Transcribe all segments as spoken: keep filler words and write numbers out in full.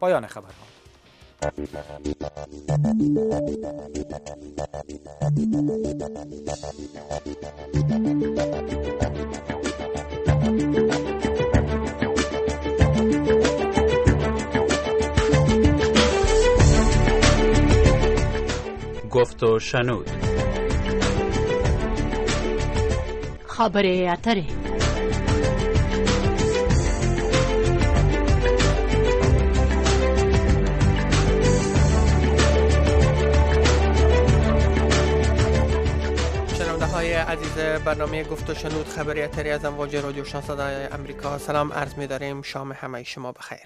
پایان خبرها. گفت و شنود. خبر اتره. عزیز برنامه گفت و شنود خبری اتری از امواج رادیو صدای امریکا سلام عرض می داریم. شام همه شما بخیر.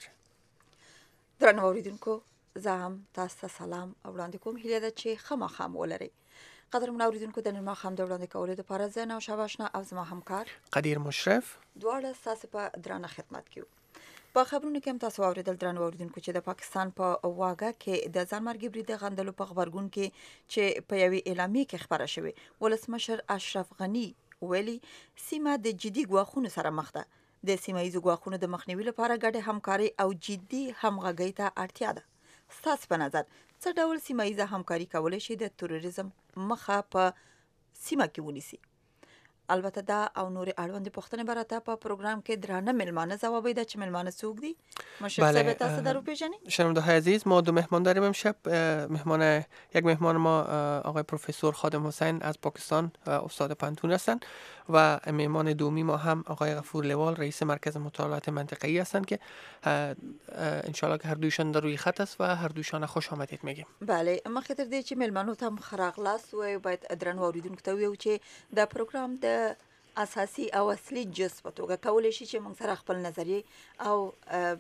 درنو اوریدونکو زه هم تاسو ته سلام وړاندې کوم. هیله ده چې خامخا ولرئ. قدرمن اوریدونکو د نن ماښام د وړاندې کولو لپاره زه نو شاباشنا او زما همکار قدیر مشرف دواړه ستاسو په درانه خدمت کې یو. په خبرونو کې هم تاسو اوریدل درنو اوریدونکو چې د پاکستان په واګه کې د ځانمرګي برید غندلو په خبرګون کې چې په یوې اعلامیه کې خبره شوې، ولسمشر اشرف غنی ویلي سیمه د جدي ګواښونو سره مخ ده. د سیمه ییزو ګواښونو د مخنیوي لپاره ګډه همکاري او جدي همغږۍ ته اړتیا ده. ستاسو په نظر څه ډول سیمه ییزه همکاري کولی شي د تروریزم مخه په سیمه کې ونیسي؟ البته دا او نور اړوند پوښتنې براته په پروګرام کې درانه ملمانه ځوابای ده چې ملمانه څوک دي. مشرف صاحب تاسو درو پیژنید؟ شنونده های عزیز، ما دو مهمان داریم امشب. مهمان یک مهمان ما آقای پروفسور خادم حسین از پاکستان استاد پنتون هستند و مهمان دومی ما هم آقای غفور لوال رئیس مرکز مطالعات منطقه‌ای هستند که ان شاء الله که هر دویشان در روی خط است و هر دویشان خوش آمدید میگیم. بله، مخکې تر دې چې ملمانو ته خراغلاس وي باید درنو اوریدونکو ته ویو چې د پروګرام د اساسي او اصلي جز په توګه کولی شي چې موږ سره خپل نظریه او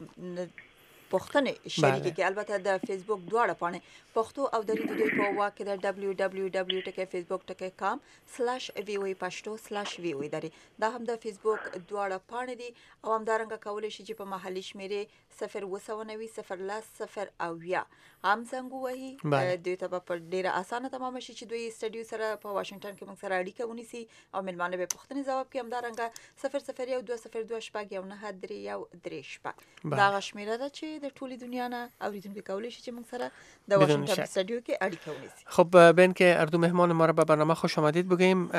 پوښتنې شریکې کړي. البته د فیسبوک دواړه پاڼې پښتو او دری د دوی په واکه د دبلیو دبلیو دبلیو ټکی فیسبوک ټکی کام سلاش وی وی پښتو سلاش وی وی دري دا هم د فیسبوک دواړه پاڼې دي او هم دارنګه کولی شي چې په محلي شمیرې صفر اوه نوي صفر لس صفر او یا هم زنګ وهي. دوی ته په ډیره اسانه تمام شي چې دوی سټډیو سره په واشنگټن کې موږ سره اړیکه ونیسي او ملمانه به پوښتنې ځواب کوي. هم دارنګه صفر صفر یو دوه صفر دوه شپږ یو نه درې یو درې شپږ دا شمیره ده چې د ټولې دنیا نه اوریدونکو کولی شي چې موږ سره د واشنگټن استودیو کې اړیکه ونیسي. خب ببین که اردو مهمان ما را به برنامه خوش آمدید بگیم.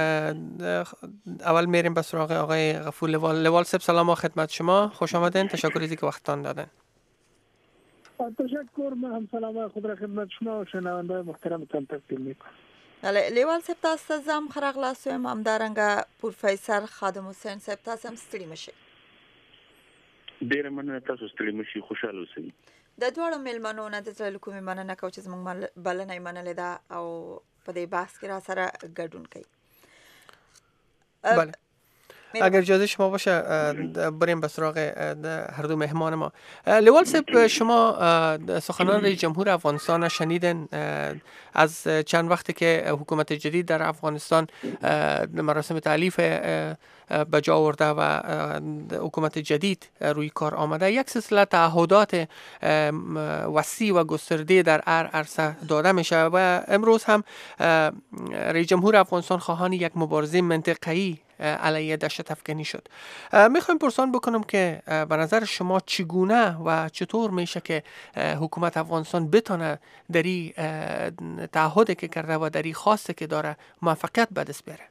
اول میریم به سراغ آقای غفور لوال. لوال صاحب سلام و خدمت شما، خوش آمدین. تشکر از اینکه وقتتان دادن. تشکر. من هم سلام خود را خدمت شما و شنونده محترمتان تقدیم میکنم. لیوال صاحب تاسو زم خراغلاس و هم دارنګه پروفیسور خادم حسین صاحب تاسو هم ستړي مشي. ډیر مننه، تاسو ستړي مشي، خوشاله اوسئ. د دوړو ملمنو نه د زړه کومې مننه کوم چې زموږ بلنه منلې ده او په دې بحث کې را سره ګډون کوي. بله، اگر اجازه شما باشه بریم به سراغ هر دو مهمان ما. لوال صاحب، شما سخنان رئیس جمهور افغانستان شنیدن از چند وقتی که حکومت جدید در افغانستان مراسم تعلیف به جا آورده و حکومت جدید روی کار آمده، یک سلسله تعهدات وسیع و گسترده در هر عرصه داده میشه و امروز هم رئیس جمهور افغانستان خواهان یک مبارزه منطقه‌ای علیه دشت افغانی شد. میخوایم پرسان بکنم که به نظر شما چگونه و چطور میشه که حکومت افغانستان بتونه در این تعهدی که کرده و در این خواسته که داره موفقیت به دست بیاره؟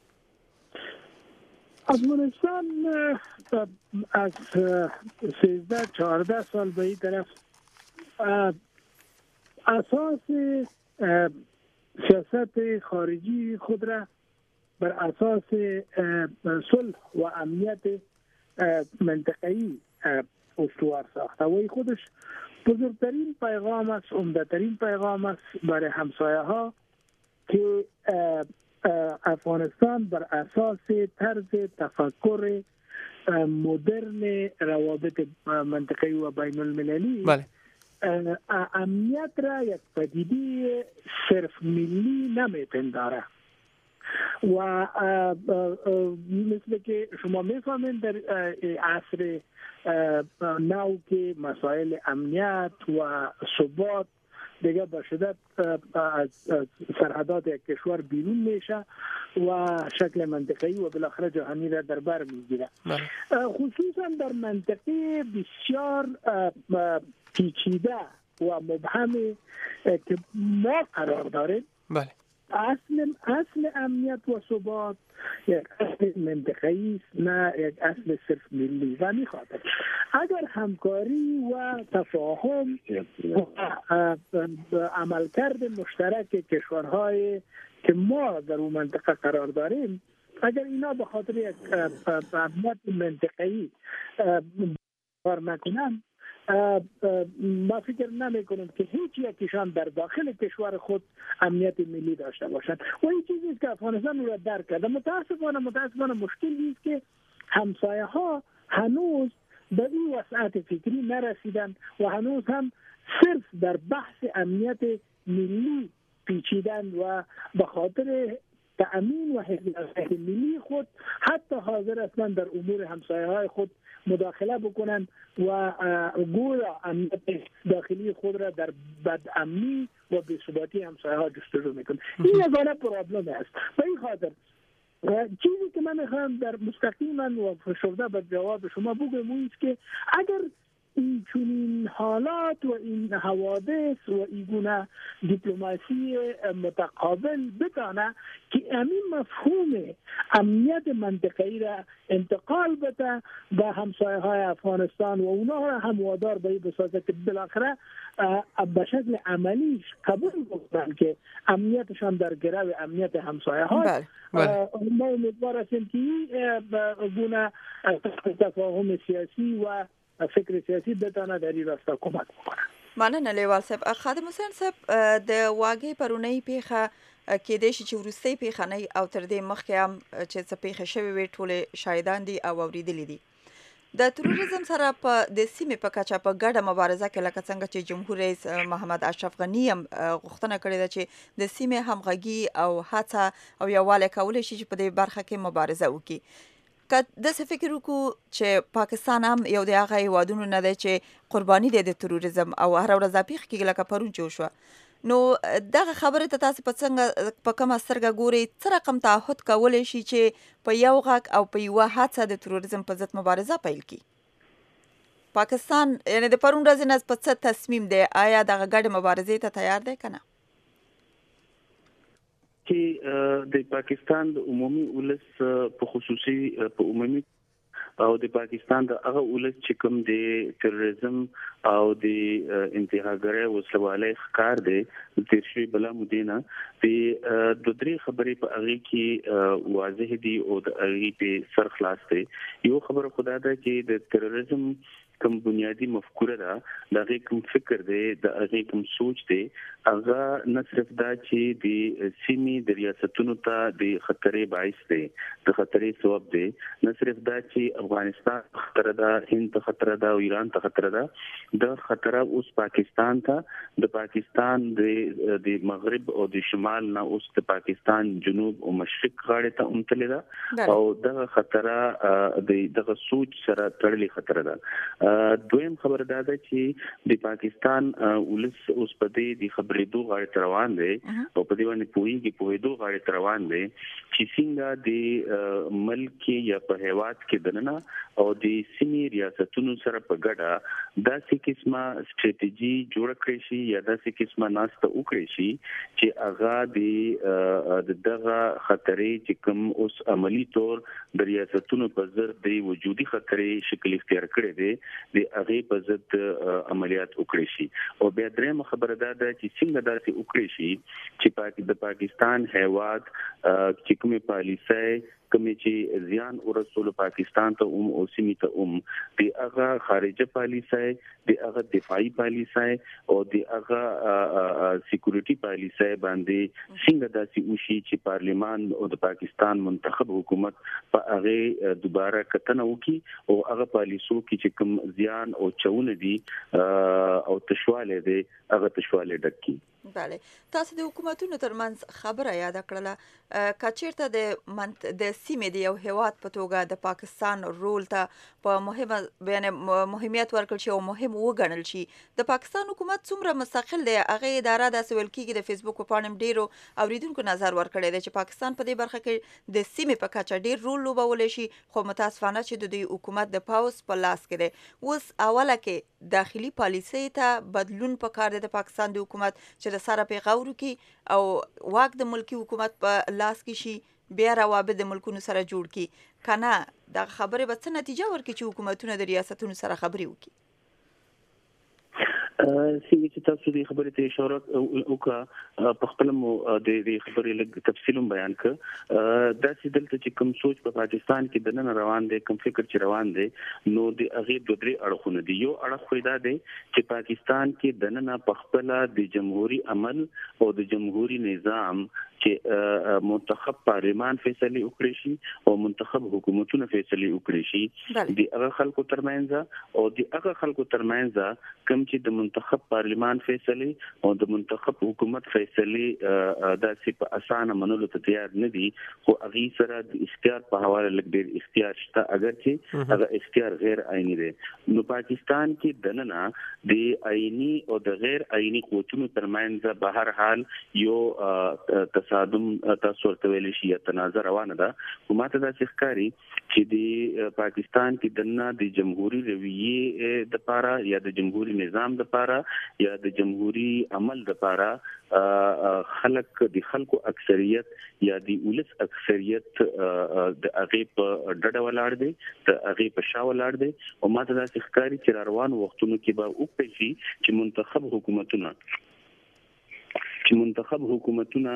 افغانستان از سیزده چهارده سال به این طرف اساس سیاست خارجی خود را بر اساس صلح و امنیت منطقه‌ای استوار ساخته و این خودش بزرگترین پیغام است، عمده‌ترین پیغام است برای همسایه ها که افغانستان بر اساس طرز تفکر مدرن روابط منطقه‌ای و بین المللی بله. امنیت را یک پدیده صرف ملی نمیپنداره و مثل که شما میفهمید در عصر نو که مسائل امنیت و ثبات دیگه به شدت از سرحدات یک کشور بیرون میشه و شکل منطقه‌ای و بالاخره جهانی را در بر میگیره. خصوصا در منطقه بسیار پیچیده و مبهم که ما قرار داریم، بله، اصل اصل امنیت و ثبات یک اصل منطقه‌ای است، نه یک اصل صرف ملی. و می‌خواهد اگر همکاری و تفاهم و عملکرد مشترک کشورهای که ما در اون منطقه قرار داریم، اگر اینا به خاطر یک امنیت منطقه‌ای کار نکنن، ما فکر نمی کنیم که هیچ یکیشان در داخل کشور خود امنیت ملی داشته باشند. و این چیزی است که افغانستان رو درک کرده. متاسفانه متاسفانه مشکل است که همسایه ها هنوز به این وسعت فکری نرسیدن و هنوز هم صرف در بحث امنیت ملی پیچیدن و به خاطر تأمین و حفظ ملی خود حتی حاضر هستند در امور همسایه های خود مداخله بکنند و گویا امنیت داخلی خود را در بدامنی و بی‌ثباتی همسایه ها جستجو میکنند. این یگانه پرابلم است. به این خاطر چیزی که من میخوام در مستقیما و فشرده به جواب شما بگم این است که اگر این چنین حالات و این حوادث و این گونه دیپلماسی متقابل بتانه که همین مفهوم امنیت منطقه‌ای را انتقال بده به همسایه های افغانستان و اونا را هم وادار به این بسازه که بالاخره به شکل عملیش قبول بکنن که امنیتشان در گرو امنیت همسایه ها. ما امیدوار هستیم که این گونه تفاهم سیاسی و فکر سیاسی بتانه در این راستا کمک بکنه. مننه لیوال صاحب. خادم حسین صاحب، د واګې پرونی پیښه کېدای شي چې وروستۍ پیښه نه او تر دې مخکې هم چې څه پیښه شوې وي ټولې شاهدان دي او اوریدلي دي. د تروریزم سره په د سیمې په کچه په ګډه مبارزه کې لکه څنګه چې جمهور رئیس محمد اشرف غني هم غوښتنه کړې ده چې د سیمې همغږي او هڅه او یووالی کولی شي چې په دې برخه کې مبارزه وکړي. که داسې فکر وکړو چې پاکستان هم یو د هغه هیوادونو نه دی چې قرباني دی د تروریزم او هره ورځ دا پیښه کېږي لکه پرون چې وشوه، نو دغه خبرې ته تاسې په څنګه په کومه سترګه ګورئ؟ څه رقم تعهد کولی شي چې په یو غږ او په یوه هڅه د تروریزم په ضد مبارزه پیل کړي؟ پاکستان یعنې د پرون ورځې نه په څه تصمیم دی؟ آیا دغه ګډې مبارزې ته تیار دی که نه؟ چې د پاکستان د عمومي ولس په خصوصي په عمومي او د پاکستان د هغه ولس چې کوم د تروریزم او د انتهاګرۍ وسلوالۍ ښکار دی تیر شوي بله مودې نه د دوه درې خبرې په هغې کې واضح دي او د هغې په سر خلاص دی. یو خبره خو دا ده چې د تروریزم کوم بنیادی مفکوره ده، د هغې کوم فکر دی، د هغې کوم سوچ دی، هغه نه صرف دا چې د سیمې د ریاستونو ته د خطرې باعث دی، د خطرې سبب دی، نه صرف دا چې افغانستان ته خطره ده، هند ته خطره ده او ایران ته خطره ده، د خطره اوس پاکستان ته د پاکستان د مغرب او د شمال نه اوس د پاکستان جنوب او مشرق غاړې ته امتلې ده او دغه خطره د دغه سوچ سره تړلې خطره ده. دویم خبر دا ده چې د پاکستان ولس اوس په دې د خبرېدو غاړې ته روان دی او په دې باندې پوهېږي پوهېدو غاړې ته روان دی چې څنګه د ملک یا په هېواد کې دننه او د سیمې ریاستونو سره په ګډه داسې قسمه سټریټیجي جوړه کړی شي یا داسې قسمه ناسته وکړی شي چې هغه د دغه خطرې چې کوم اوس عملی طور د ریاستونو په ضد د وجودي خطرې شکل اختیار کړی دی د هغې په ضد عملیات وکړي شي. او بیا درېیمه خبره دا ده چې څنګه داسې وکړي شي چې د پاکستان هېواد چې کومې پالیسۍ کومې چې زیان ورسولو پاکستان ته هم او سیمې ته هم د هغه خارجه پالیسۍ، د هغه دفاعي پالیسۍ او د هغه سکیورټي پالیسۍ باندې څنګه داسې وشي چې پارلیمان او د پاکستان منتخب حکومت په هغې دوباره کتنه وکړي او هغه پالیسو کې چې کوم زیان او چونه دي او تشوالی دی هغه تشوالی ډک کړي. بله تاسو د حکومتونو ترمنځ خبره یاد کړله کچیرته د منت د سیمې د یو هیواد په توګه د پاکستان رول ته په مهمه یعنی مهمیت ورکړل شي او مهم وګڼل شي د پاکستان حکومت څومره مستقل دی هغه اداره د سویل کېږي د فیسبوک په پاڼې ډیرو اوریدونکو نظر ورکړی دی چې پاکستان په دې برخه کې د سیمې په کچه ډیر رول لوبولی شي خو متاسفانه چې د دوی حکومت د پاوز په لاس کې دی اوس اوله کې داخلي پالیسۍ ته بدلون پکار دی د پاکستان د حکومت چې د سره پې غور وکړي او واک د ملکي حکومت په لاس کې شي بیا روابط د ملکونو سره جوړ کړي که نه دغه خبرې به څه نتیجه ورکړي چې حکومتونه د ریاستونو سره خبرې وکړي څنګه چې تاسو دې خبرې ته اشاره وکړه په خپل مو د دې خبرې لږ تفصیل بیان کړ دا چې دلته چې کوم سوچ په پاکستان کې د نن روان دی کوم فکر چې روان دی نو د هغه دوه درې اړخونه دي یو اړخ پیدا دی چې پاکستان کې د نن په خپل د جمهوریت عمل او د جمهوریت نظام چې منتخب پارلمان فیصله وکړي شي او منتخب حکومتونه فیصله وکړي شي د هغه خلکو ترمنځ او د هغه خلکو ترمنځ کوم چې د منتخب پارلمان فیصله او د منتخب حکومت فیصله داسې په اسانه منلو ته تیار نه دي خو هغه سره د اختیار په حواله لږ ډیر اختیار شته اگر چې هغه اختیار غیر عیني دی نو پاکستان کې دننه د عیني او د غیر عیني قوتونو ترمنځ به هر حال یو تصادم تاسو ورته ویل شي یا تنازع روانه ده خو ماته دا ښکاري چې د پاکستان کې دننه د جمهوریت رویه د لپاره یا د جمهوریت نظام د لپاره یا د جمهوریت عمل د لپاره خلک د خلکو اکثریت یا د ولس اکثریت د هغه په ډډه ولاړ دي د هغه په شا ولاړ دي او ماته دا ښکاري چې روان وختونو کې به وکړي چې منتخب حکومتونه چې منتخب حکومتونه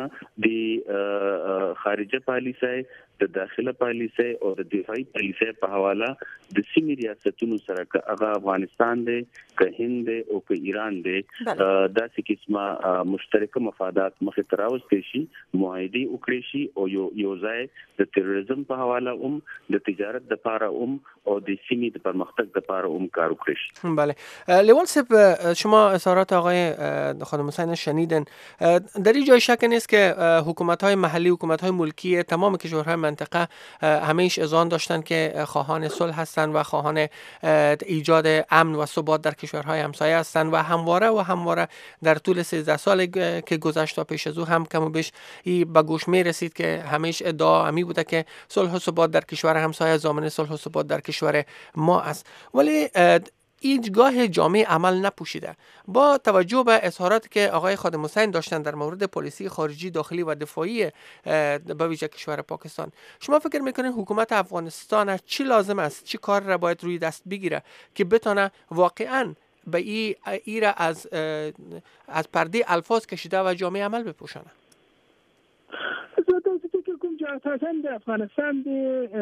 د خارجه پالیسۍ د داخله پالیسۍ او د دفاعي پالیسۍ په حواله د سیمې ریاستونو سره که هغه افغانستان دی که هند دی او که ایران دی داسې قسمه مشترکه مفادات مخې ته راوستې شي معاهدې وکړې شي او یو یو ځای د تروریزم په حواله هم د تجارت دپاره هم او د سیمې د پرمختګ دپاره هم کار وکړي شي. بله لیوان صاحب شما اظهارات آقای خانم حسین شنیدن در این جای شک نیست که حکومت‌های محلی حکومت‌های ملکی تمام کشورهای منطقه همیش اذعان داشتند که خواهان صلح هستند و خواهان ایجاد امن و ثبات در کشورهای همسایه هستند و همواره و همواره در طول سیزده سال که گذشت تا پیش از او هم کم و بیش به گوش می رسید که همیشه ادعا همی بوده که صلح و ثبات در کشور همسایه ضامن صلح و ثبات در کشور ما است ولی هیچگاه جامعه عمل نپوشیده. با توجه به اظهاراتی که آقای خادم حسین داشتن در مورد پالیسی خارجی داخلی و دفاعی به ویژه کشور پاکستان شما فکر میکنین حکومت افغانستان چی لازم است چی کار را باید روی دست بگیره که بتونه واقعا به ای ایره از از پرده الفاظ کشیده و جامعه عمل بپوشانه؟ اساساً د افغانستان د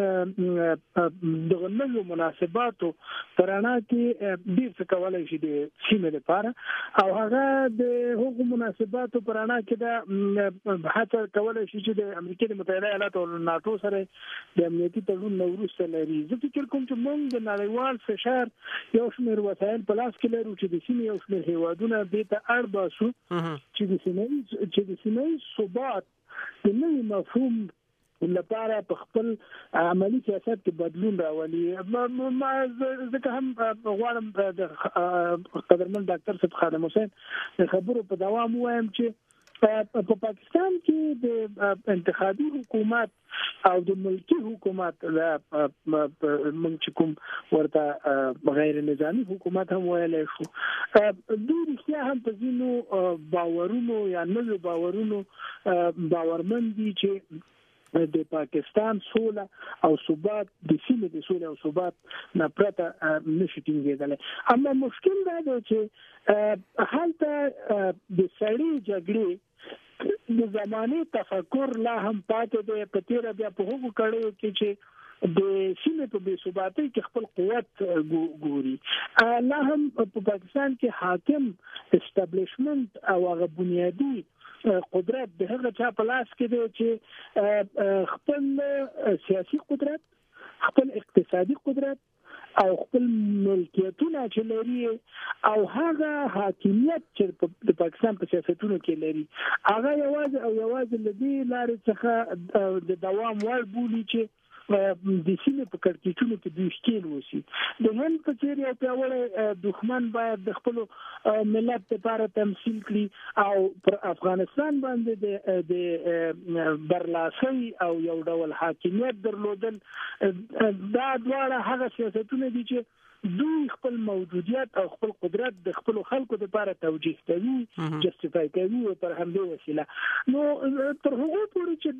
دغه نوو مناسباتو ترانه کې ډیر څه کولای شي د سیمې لپاره او هغه د هغو مناسباتو پرانه کې د هڅه کولای شي چې د امریکا د متحده ایالاتو او ناتو سره د امنیتي تړون وروسته لري. زه فکر کوم چې موږ د نړیوال فشار یو شمېر وسایل په لاس کې لرو چې د سیمې یو شمېر هیوادونه دې ته اړ باسو چې د سیمې چې د سیمې ثبات د نوي مفهوم لپاره په خپل عملی سیاست کې بدلون راولي. ما ځکه هم غواړم د قدرمن ډاکټر صاحب خادم حسین خبرو په دوام وایم چې په پاکستان کې د انتخابي حکومت او د ملکی حکومت د کوم ورته غیر نظامی حکومت هم ویلی شو دوی رښتیا هم په ځینو باورونو یا نویو باورونو باورمن دي چې د پاکستان سوله او ثبات د سیمې د سوله او ثبات نه پرته نشي ټینګېدلی. اما مشکل دا دی چې هلته د سړې جګړې د زماني تفکر لا هم پاتې دی په تېره بیا په هغو کړیو کې چې د سیمې په بې ثباتۍ کې خپل قوت ګوري. لا هم په پاکستان کې حاکم اسټابلیشمنت او هغه بنیادي قدرت د هغه چا په لاس کې دی چې خپل سیاسي قدرت خپل اقتصادي قدرت او خپل ملکیتونه چې لري او هغه حاکمیت چې د پاکستان په سیاستونو کې لري هغه یوازې او یوازې لدی لارې څخه د دوام وړ بولي چې د سیمې په کړکېچونو کې دوی ښکېل وشي. د هند په څېر یو پیاوړی دښمن باید د خپلو ملت لپاره تمثیل کړي او پر افغانستان باندې د برلاسۍ او یو ډول حاکمیت درلودل دا دواړه هغه سیاستونه دي چې دوی خپل موجودیت او خپل قدرت د خپل خلکو لپاره توجیه کوي جسټیفای کوي او پر همدې وسیله نو تر هغه پورې چې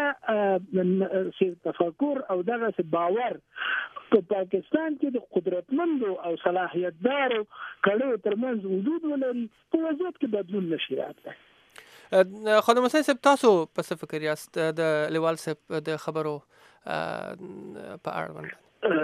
دغه تفکر او دغه باور په پاکستان کې د قدرتمندو او صلاحیتدارو کړو ترمنځ وجود ولري په وضعیت کې بدلون نشي راتلی. خانم حسین صاحب تاسو په څه فکر یاست د لیوال صاحب د خبرو په اړه باندې؟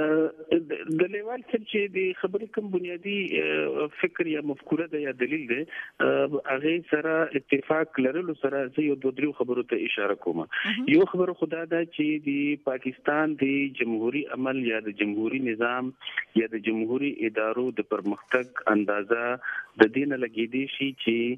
د لیوال صاحب چې د خبرې کوم بنیادی فکر یا مفکوره ده یا دلیل ده هغه سره اتفاق لرلو سره زه یو دوه درې خبرو ته اشاره کوم. یو خبره خدا ده چې د پاکستان د جمهوریت عمل یا د جمهوریت نظام یا د جمهوریت ادارو د پرمختګ اندازه د دین لګیدي شي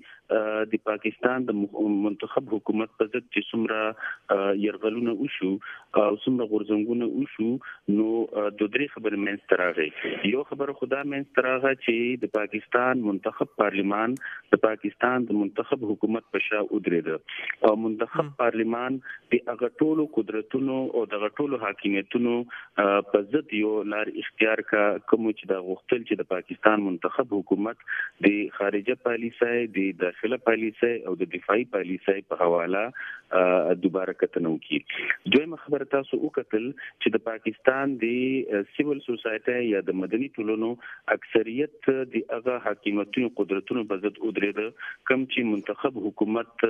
چې د پاکستان د منتخب حکومت په ضد چې څومره يرغلونه وشو او څومره غورځنګونه وشو نو د درې خبرې منځ ته راغی. یو خبره خدا منځ ته راغی چې د پاکستان منتخب پارلیمان د پاکستان د منتخب حکومت په شا ودرېد او منتخب پارلیمان د هغه ټولو قدرتونو او د هغه ټولو حاکمیتونو په ضد یو لار اختیار کا کوم چې د غوښتل چې د پاکستان منتخب حکومت د خارجه پالیسۍ د داخله پالیسۍ او د دفاعي پالیسۍ په حواله دوباره کتنه وکړي. دویمه خبره تاسو وکتل چې د پاکستان د سیول سوسایټي یا د مدني ټولنو اکثریت د هغه حاکمیتونو قدرتونو په ضد ودرېد کوم چې منتخب حکومت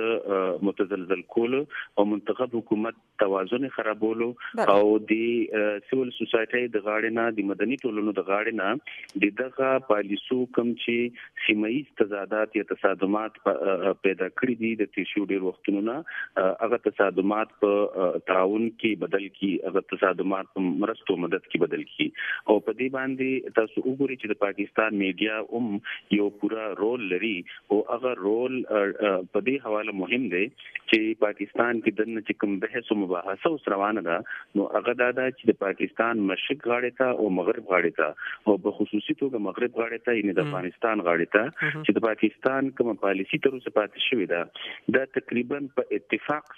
متزلزل کول او منتخب حکومت توازن خرابولو او د سیول سوسایټي د غاړې نه د مدني ټولنو د غاړې نه د دغه پالیسو کوم چې سیمایي تضادات یا تصادمات پیدا کړی دي د تیشو ډیر وختونو نه هغه تصادمات په تعاون کې بدل کی هغه تصادمات په مرستو مدد کې بدل کی او په دې باندې تاسو وګورئ چې د پاکستان میډیا هم یو پورا رول لري او هغه رول په دې حواله مهم دی چې پاکستان کې د نن کوم بحث او مباحثه اوس روانه ده نو هغه دا ده چې د پاکستان مشرق غاړې ته او مغرب غاړې ته او په خصوصي توګه مغرب غاړې ته یعنی د افغانستان غاړې ته چې د پاکستان کوم پالیسی تر اوسه پاتې شوې ده دا تقریبا په اتفاق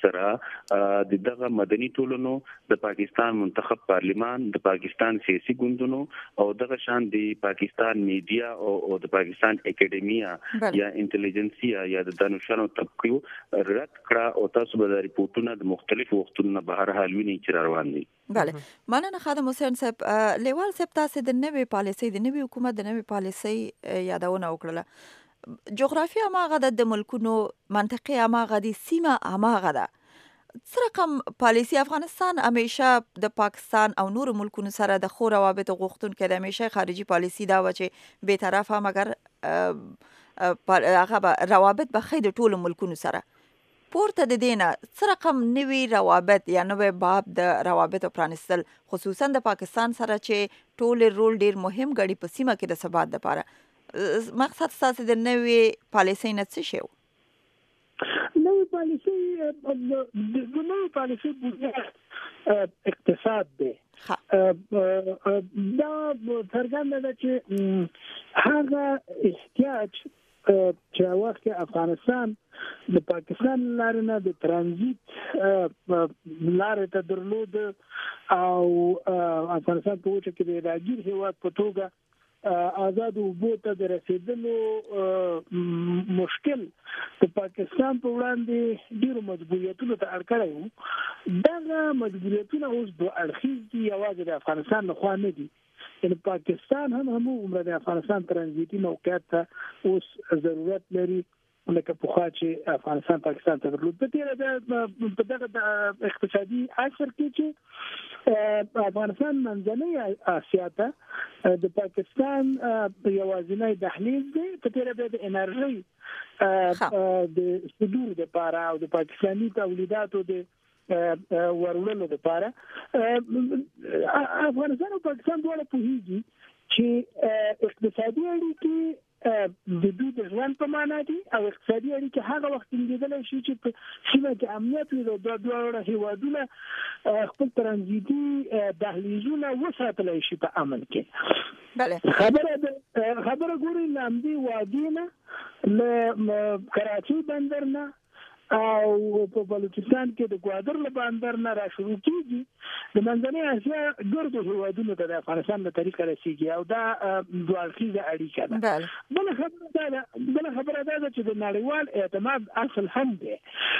سره د دغه مدني ټولنو د پاکستان منتخب پارلیمان د پاکستان سیاسي ګوندونو او دغه شان د پاکستان میډیا او د پاکستان اکیډمیا یا انټيليجنسیا یا د دانشانو طبقو رد کړه او تاسو به د ریپورتونو د مختلفو وختونو به هر حال ویني چې روان دي. بله مننه خادم حسین صاحب. لیوال صاحب تاسو د نوې پالیسۍ د نوې حکومت د نوې پالیسۍ یادونه وکړه. جغرافیا ماغه د ملکونو منطقه ماغه د سیمه ماغه ده. څه رقم پالیسی افغانستان همیشه د پاکستان او نور ملکونو سره د خو روابط غوښتونکو د همیشه خارجي پالیسی دا و چې به طرفه مګر هغه روابط به خې د ټولو ملکونو سره پورته د دینه څه رقم نوی روابط یا نوی باب د روابط پرانستل خصوصا د پاکستان سره چې ټول رول ډیر مهم غړي په سیمه کې د ثبات لپاره مقصد تاسو د نوی پالیسی نه څه شو؟ نوې پالیسي د نوې پالیسي بنیاد اقتصاد دی. دا څرګنده ده چې هغه احتیاج چې وخت افغانستان د پاکستان لارې نه د ترانزیت لارې ته درلود او افغانستان په وجه کې د راګیر هیواد په توګه آزاد اوبو ته د رسیدلو مشکل د پاکستان په وړاندې ډیرو مجبوریتونو ته اړ کړی وو. دغه مجبوریتونه اوس دوه اړخیز دي، یوازې د افغانستان لخوا نه دي. یعنې پاکستان هم همومره د افغانستان ترانزیتي موقعیت ته اوس ضرورت لري لکه پخوا چې افغانستان پاکستان ته درلود. په تېره په دغه اقتصادي عصر کې چې افغانستان منځنۍ اسیا ته د پاکستان یوازینی دهلیز دی، په تېره بیا د انرژۍ د صدور دپاره او د پاکستاني تولیداتو د ورولو لپاره افغانستان او پاکستان دواړه پوهیږي چې اقتصادي اړیکې د دوی د ژوند په معنا دي او اقتصادي اړیکې هغه وخت لیدل شي چې په سیمه کې امنیت وي د دوه هیوادونو خپل ترانزیتي دهلیزونه وساتلی شي په امن کې. بله خبره خبره ګوري لامدي وادینه له کراچي بندر نه او په بلوچستان کې د ګوادر له بندر نه را شروع کیږي د منځنۍ اسیا ګردو هیوادونو ته د افغانستان په طریقه رسیږي او دا دوه اړخیزه اړیکه ده. بله خبره دا ده بله خبره دا ده چې د نړیوال اعتماد اصل هم دی.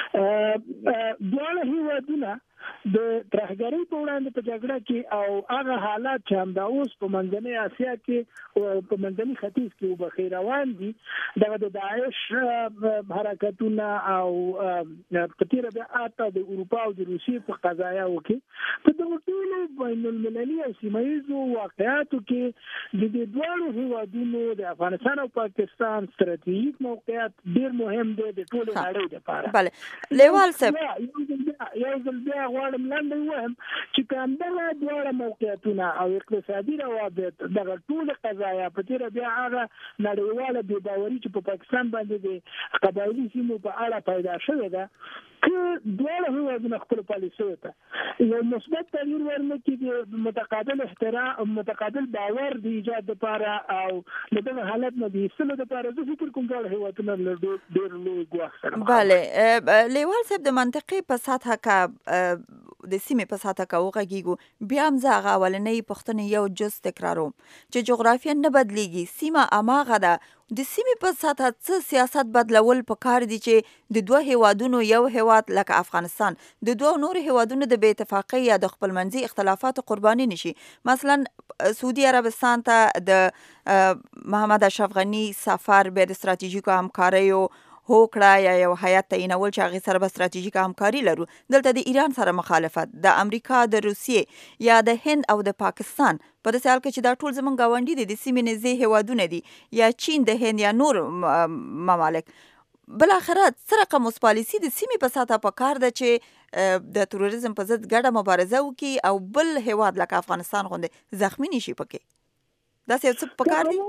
دواړه هیوادونه د ترهګرۍ په وړاندې په جګړه کې او هغه حالات چې همدا اوس په منځنۍ اسیا کې او په منځني ختیځ کې وبخیر روان دي دغه د داعش حرکتونه او په تیر بیا اته د اروپا او د روسیې په قضایاو کې په دغه ټولو بین المللي او سیمه ییزو واقعاتو کې د دې دواړو هیوادونو د افغانستان او پاکستان ستراتیژیک موقعیت ډېر مهم دی د ټولو نړۍ لپاره. بله لیوال صاحب یو ځل بیا غواړم لاندې وایم چې کومه دواړه موقعیتونه او اقتصادي روابط دغه ټول قضایا په تیر بیا هغه نړیواله بې باوري چې په پاکستان باندې د قبایلي سیمو په اړه پیدا شوې ده که دواړه هیوادونه خپل پالیسۍ ته یو مثبت تغییر ورنکړي د متقابل احترام متقابل باور د ایجاد لپاره او دغه حالت نه د ایستلو لپاره زه فکر کوم ټول هیوادونه له ډېر لوی ګواښ سره. بله لیوال صاحب د منطقې په سطحه کې د سیمې په سطحه کې وغږیږو بیا هم زه هغه اولنۍ پوښتنې یو جز تکراروم چې جغرافیه نه بدلیږي سیمه هماغه ده د سیمې په سطحه څه سیاست بدلول پکار دي چې د دوه هیوادونو یو هیواد لکه افغانستان د دوه نورو هیوادونو د بې اتفاقۍ یا د خپلمنځي اختلافاتو قرباني نشي. مثلا سعودي عربستان ته د محمد اشرف غني سفر به د ستراتیژیکو همکاریو هوکړه یا یو هیات تعینول چې هغې سره به ستراتیژیکه همکاري لرو. دلته د ایران سره مخالفت د امریکا د روسیې یا د هند او د پاکستان په داسې حال کې چې دا ټول زموږ ګاونډي دي د سیمې نږدې هیوادونه دي یا چین د هند یا نور ممالک. بالاخره څه رقم اوس پالیسي د سیمې په سطحه پکار ده چې د تروریزم په ضد ګډه مبارزه وکړي او بل هیواد لکه افغانستان غوندې زخمي نشي پکې داسې یو څه پکار دي؟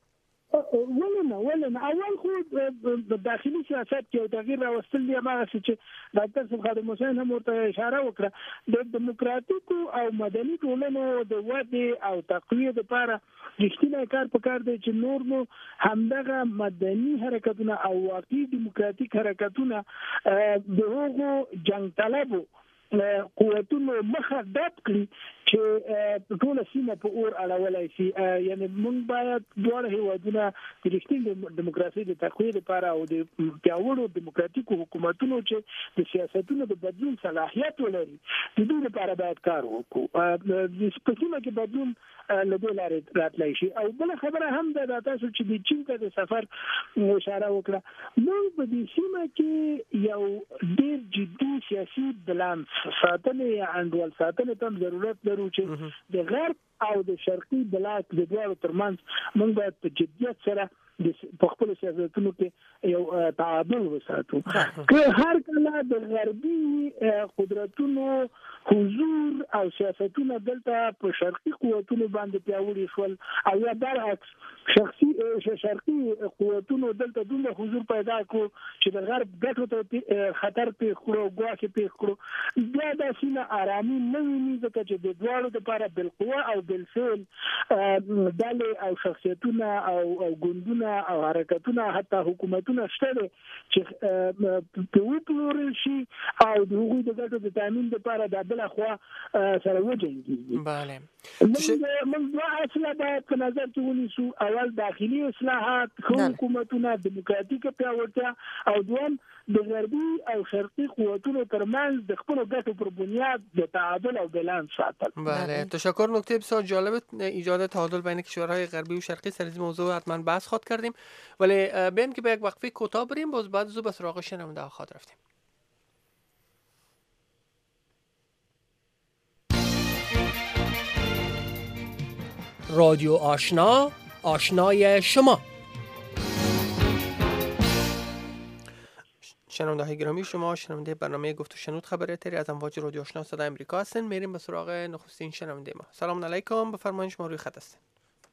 ولنه ولنه اول خو د داخلي سیاست کې یو تغییر راوستل دی هغه چې ډاکټر صاحب خادم حسین هم ورته اشاره وکړه د دیموکراتیکو او مدني ټولنو د ودې او تقویه لپاره رښتینی کار پکار دی چې نور نو همدغه مدني حرکتونه او واقعي دیموکراتیک حرکتونه د هغو جنګ طلبو قوتونو مخه ډپ کړي چې ټول سیمه په اور اړولای شي. یعنی موږ باید دواړه هیوادونه د رښتینې دیموکراسي د تقویه لپاره او د پیاوړو دیموکراتیکو حکومتونو چې د سیاستونو د بدلون صلاحیت ولري د دوی لپاره باید کار وکړو. په سیمه کې بدلون له دې لارې راتلی شي. او بله خبره هم ده تاسو چې د چین ته د سفر اشاره وکړه موږ په دې سیمه کې یو ډېر جدي سیاسي بلانس ساتنې یا انډول ساتنې ته ضرورت لرو چې د غرب او د شرقي بلاک د دواړو ترمنځ موږ باید په جدیت سره په خپل سیاستونو کې یو تعادل وساتو. که هر کله د غربي قدرتونو حضور او سیاستونه دلته په شرقي قوتونو باندې پیاوړي شول او یا برعکس شخصي شرقي قوتونو دلته دومره حضور پیدا کړو چې د غرب ګټو ته خطر پیښ کړو ګواښ پیښ کړو بیا دا سیمه آرامي نه ویني ځکه چې د دواړو لپاره بالقوه او بالفعل ډلې او شخصیتونه او ګوندونه او حرکتونه حتی حکومتونه شته چې په وپلورل شي او د هغوی د ګټو د تامین لپاره د بل خوا سره وجنګېږي. بله موږ دوه اصله باید په نظر کې ونیسو. اول داخلي اصلاحات حکومتونه دیموکراتیکه پیاوړتیا او دوم د غربي او شرقي قوتونو ترمنځ د خپلو ګټو پر بنیاد د تعادل او بالانس ساتل. بله تشکر. نکته بسیار جالب ایجاد تعادل بین کشورهای غربی و شرقی سر این موضوع حتما بحث خواهد کردیم ولی بیایم که به یک وقفه کوتاه بریم باز بعد زو به سراغ شنونده ها خواهد رفتیم. رادیو آشنا آشنای شما. شنونده گرامی، شما شنونده برنامه گفت و شنود خبر اتری از امواج رادیو آشنا صدای امریکا هستین. میریم به سراغ نخستین شنونده ما. سلام علیکم، بفرمایید شما روی خط هستین.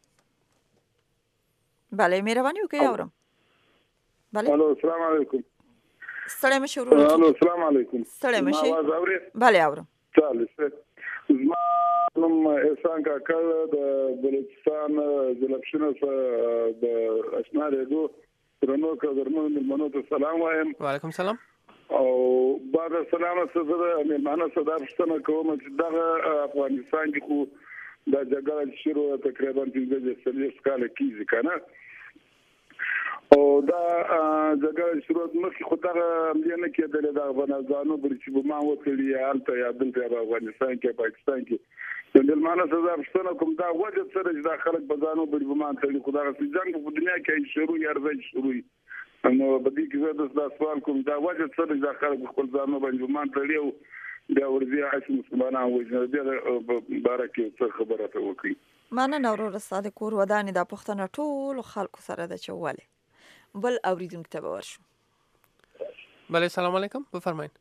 بله مهربانی وکړئ اورم. بله الو السلام علیکم. ستړی مشه ورور. الو السلام علیکم. ستړی مشه. ما आवाज اوري؟ بله اورم. چاله څه زما نوم احسان کاکا د بلوچستان ضلع څخه د اشنا ریډیو درنو کډرمو ملمنو ته سلام وایم. وعلیکم سلام. او بعد سلام سره ملمنو صدا پښتنه کوم چې دغه افغانستان کې خو د جګړې شروع تقریبا پنځه څلوېښت کال کېږي کنه. او دا جګړه شروع مخکې خو دغه امنیت نه کېدل د افغانستانو بل چې به ما وکړي حالت یا دلته په افغانستان کې پاکستان کې د ملمنو صدا پښتنه کوم دا وجه سره چې د خلک بزانو بل به ما ته خدای سي جنگ په دنیا کې شروع یا ارزښت شروع نو بدی کې دا سوال کوم دا وجه سره چې د خلک خپل ځانو باندې ما ته لیو دا ورځي عاش مسلمانان وځي د بارکه څه خبره ته وکړي. مننه ورور صادق کور ودانې د پښتنه ټول خلکو سره د چواله بل اوریدونکو ته ورشو. بله سلام علیکم، بفرمایید.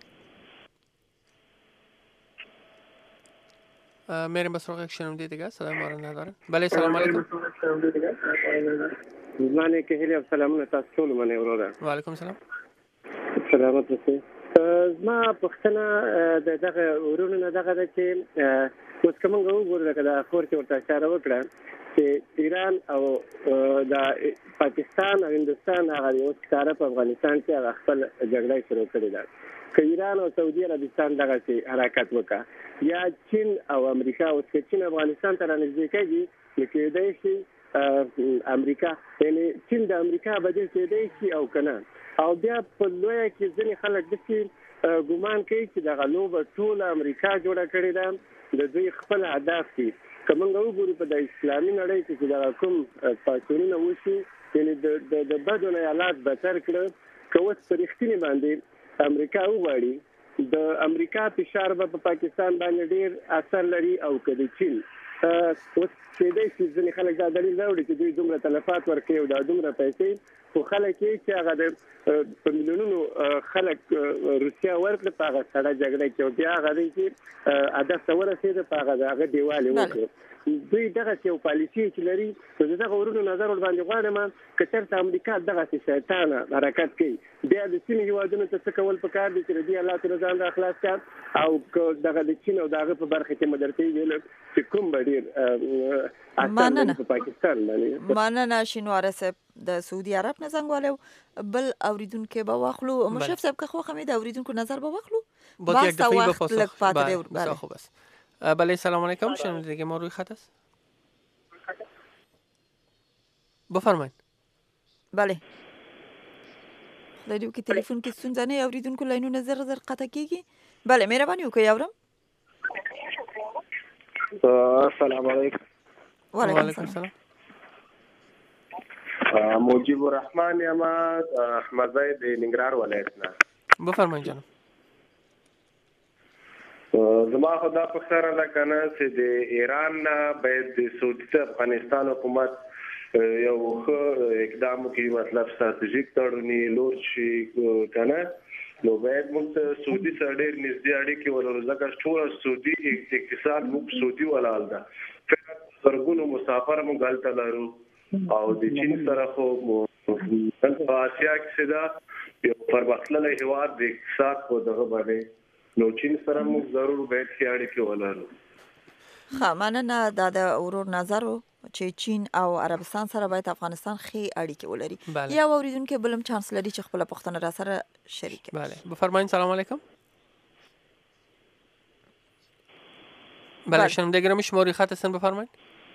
میریم به سراغ یک شنونده دیگه، صدای ما رو ندارن. بله سلام علیکم. زمانه که هلی سلامونه تاسو ټول منه وروره. وعلیکم سلام. سلامت اوسئ. ما پښتنه د دغه ورونو نه دغه د چې اوس کوم وګورل کړه خور کې ورته اشاره وکړه چې ایران او د پاکستان او هندستان هغه اوس کار په افغانستان کې هغه خپل جګړه شروع کړې ده. که ایران او سعودي عربستان دغه چې حرکت وکړه یا چین او امریکا اوس چې چین افغانستان ته رانږدې کېږي نو کېدای شي امریکا یعنی چین د امریکا بدیل کېدای شي او کنه. او بیا په لویه کې ځینې خلک داسې ګمان کوي چې دغه لوبه ټوله امریکا جوړه کړې ده، د دوی خپل اهداف دي. که موږ وګورو په د اسلامي نړۍ کې چې دغه کوم پاڅونونه وشي یعنی د بدو نه حالات بدتر کړه، که اوس په رښتینې باندې امریکا وغواړي د امریکا فشار به په پاکستان باندې ډېر اثر لري او که د چین اوس کېدای شي ځینې خلک دا دلیل راوړي چې دوی دومره تلفات ورکوي او دا دومره پیسې خو خلک یې چې هغه د په میلیونونو خلک روسیا ورکړه په هغه سړه جګړه کې او بیا هغه دی چې هدف ته ورسېده په هغه د هغه دیوال یې وکړو. دوی دغه یو پالیسي چې لري نو دغه ورونو نظر ور باندې غواړم که چېرته امریکا دغه شیطانه حرکت کوي بیا د سیمې هیوادونو ته څه کول پکار دي چې د دې حالاتو نه ځان راخلاص کړي او که دغه د چین او د هغه په برخه کې مې درته ویل چې کوم به ډېر مننه په پاکستان باندې. مننه شینواره صاحب د سعودي عرب نه زنګ والو. بل اوریدونکو به واخلو مشرف صاحب که خو خمه د اوریدونکو نظر به واخلو با یک دفعه بفرست لک پات دی ور. خوب است. بله سلام علیکم، شنونده دیگه ما روی خط است. بفرمایید. بله خدای دې وکړي تلیفون کې ستونزه نه اوریدونکو لاینونه زر زر قطع کیږي. بله مهرباني وکړئ اورم. السلام علیکم. وعلیکم السلام. موجب الرحمن یم احمد زید د ننګرهار ولایت نه. بفرمایئ جناب. زما خدا په سره لکنه چې د ایران باید د سعودي ته افغانستان حکومت یو ښه اقدام کوي، مطلب ستراتیژیک تړونی لور شي کنه نو باید موږ ته سعودي سره ډېر نږدې اړیکې ولرو ځکه ټول سعودي اقتصاد موږ سعودي ولاړ ده. زرګونو مسافر موږ هلته لرو او د چین سره خو په اسیا کې ده یو پرمختللی هېواد د اقتصاد په دغه باندې نو چین سره موږ ضرور باید ښې اړیکې ولرو. ښه مننه دا د ورور نظر چې چین او عربستان سره باید افغانستان ښې اړیکې ولري. یا اوریدونکو بلم چانس لري چې خپل پښتنه را سره شریک. بله بفرمایید. سلام علیکم. بله شنونده گرامی شما روی خط هستن، بفرمایید.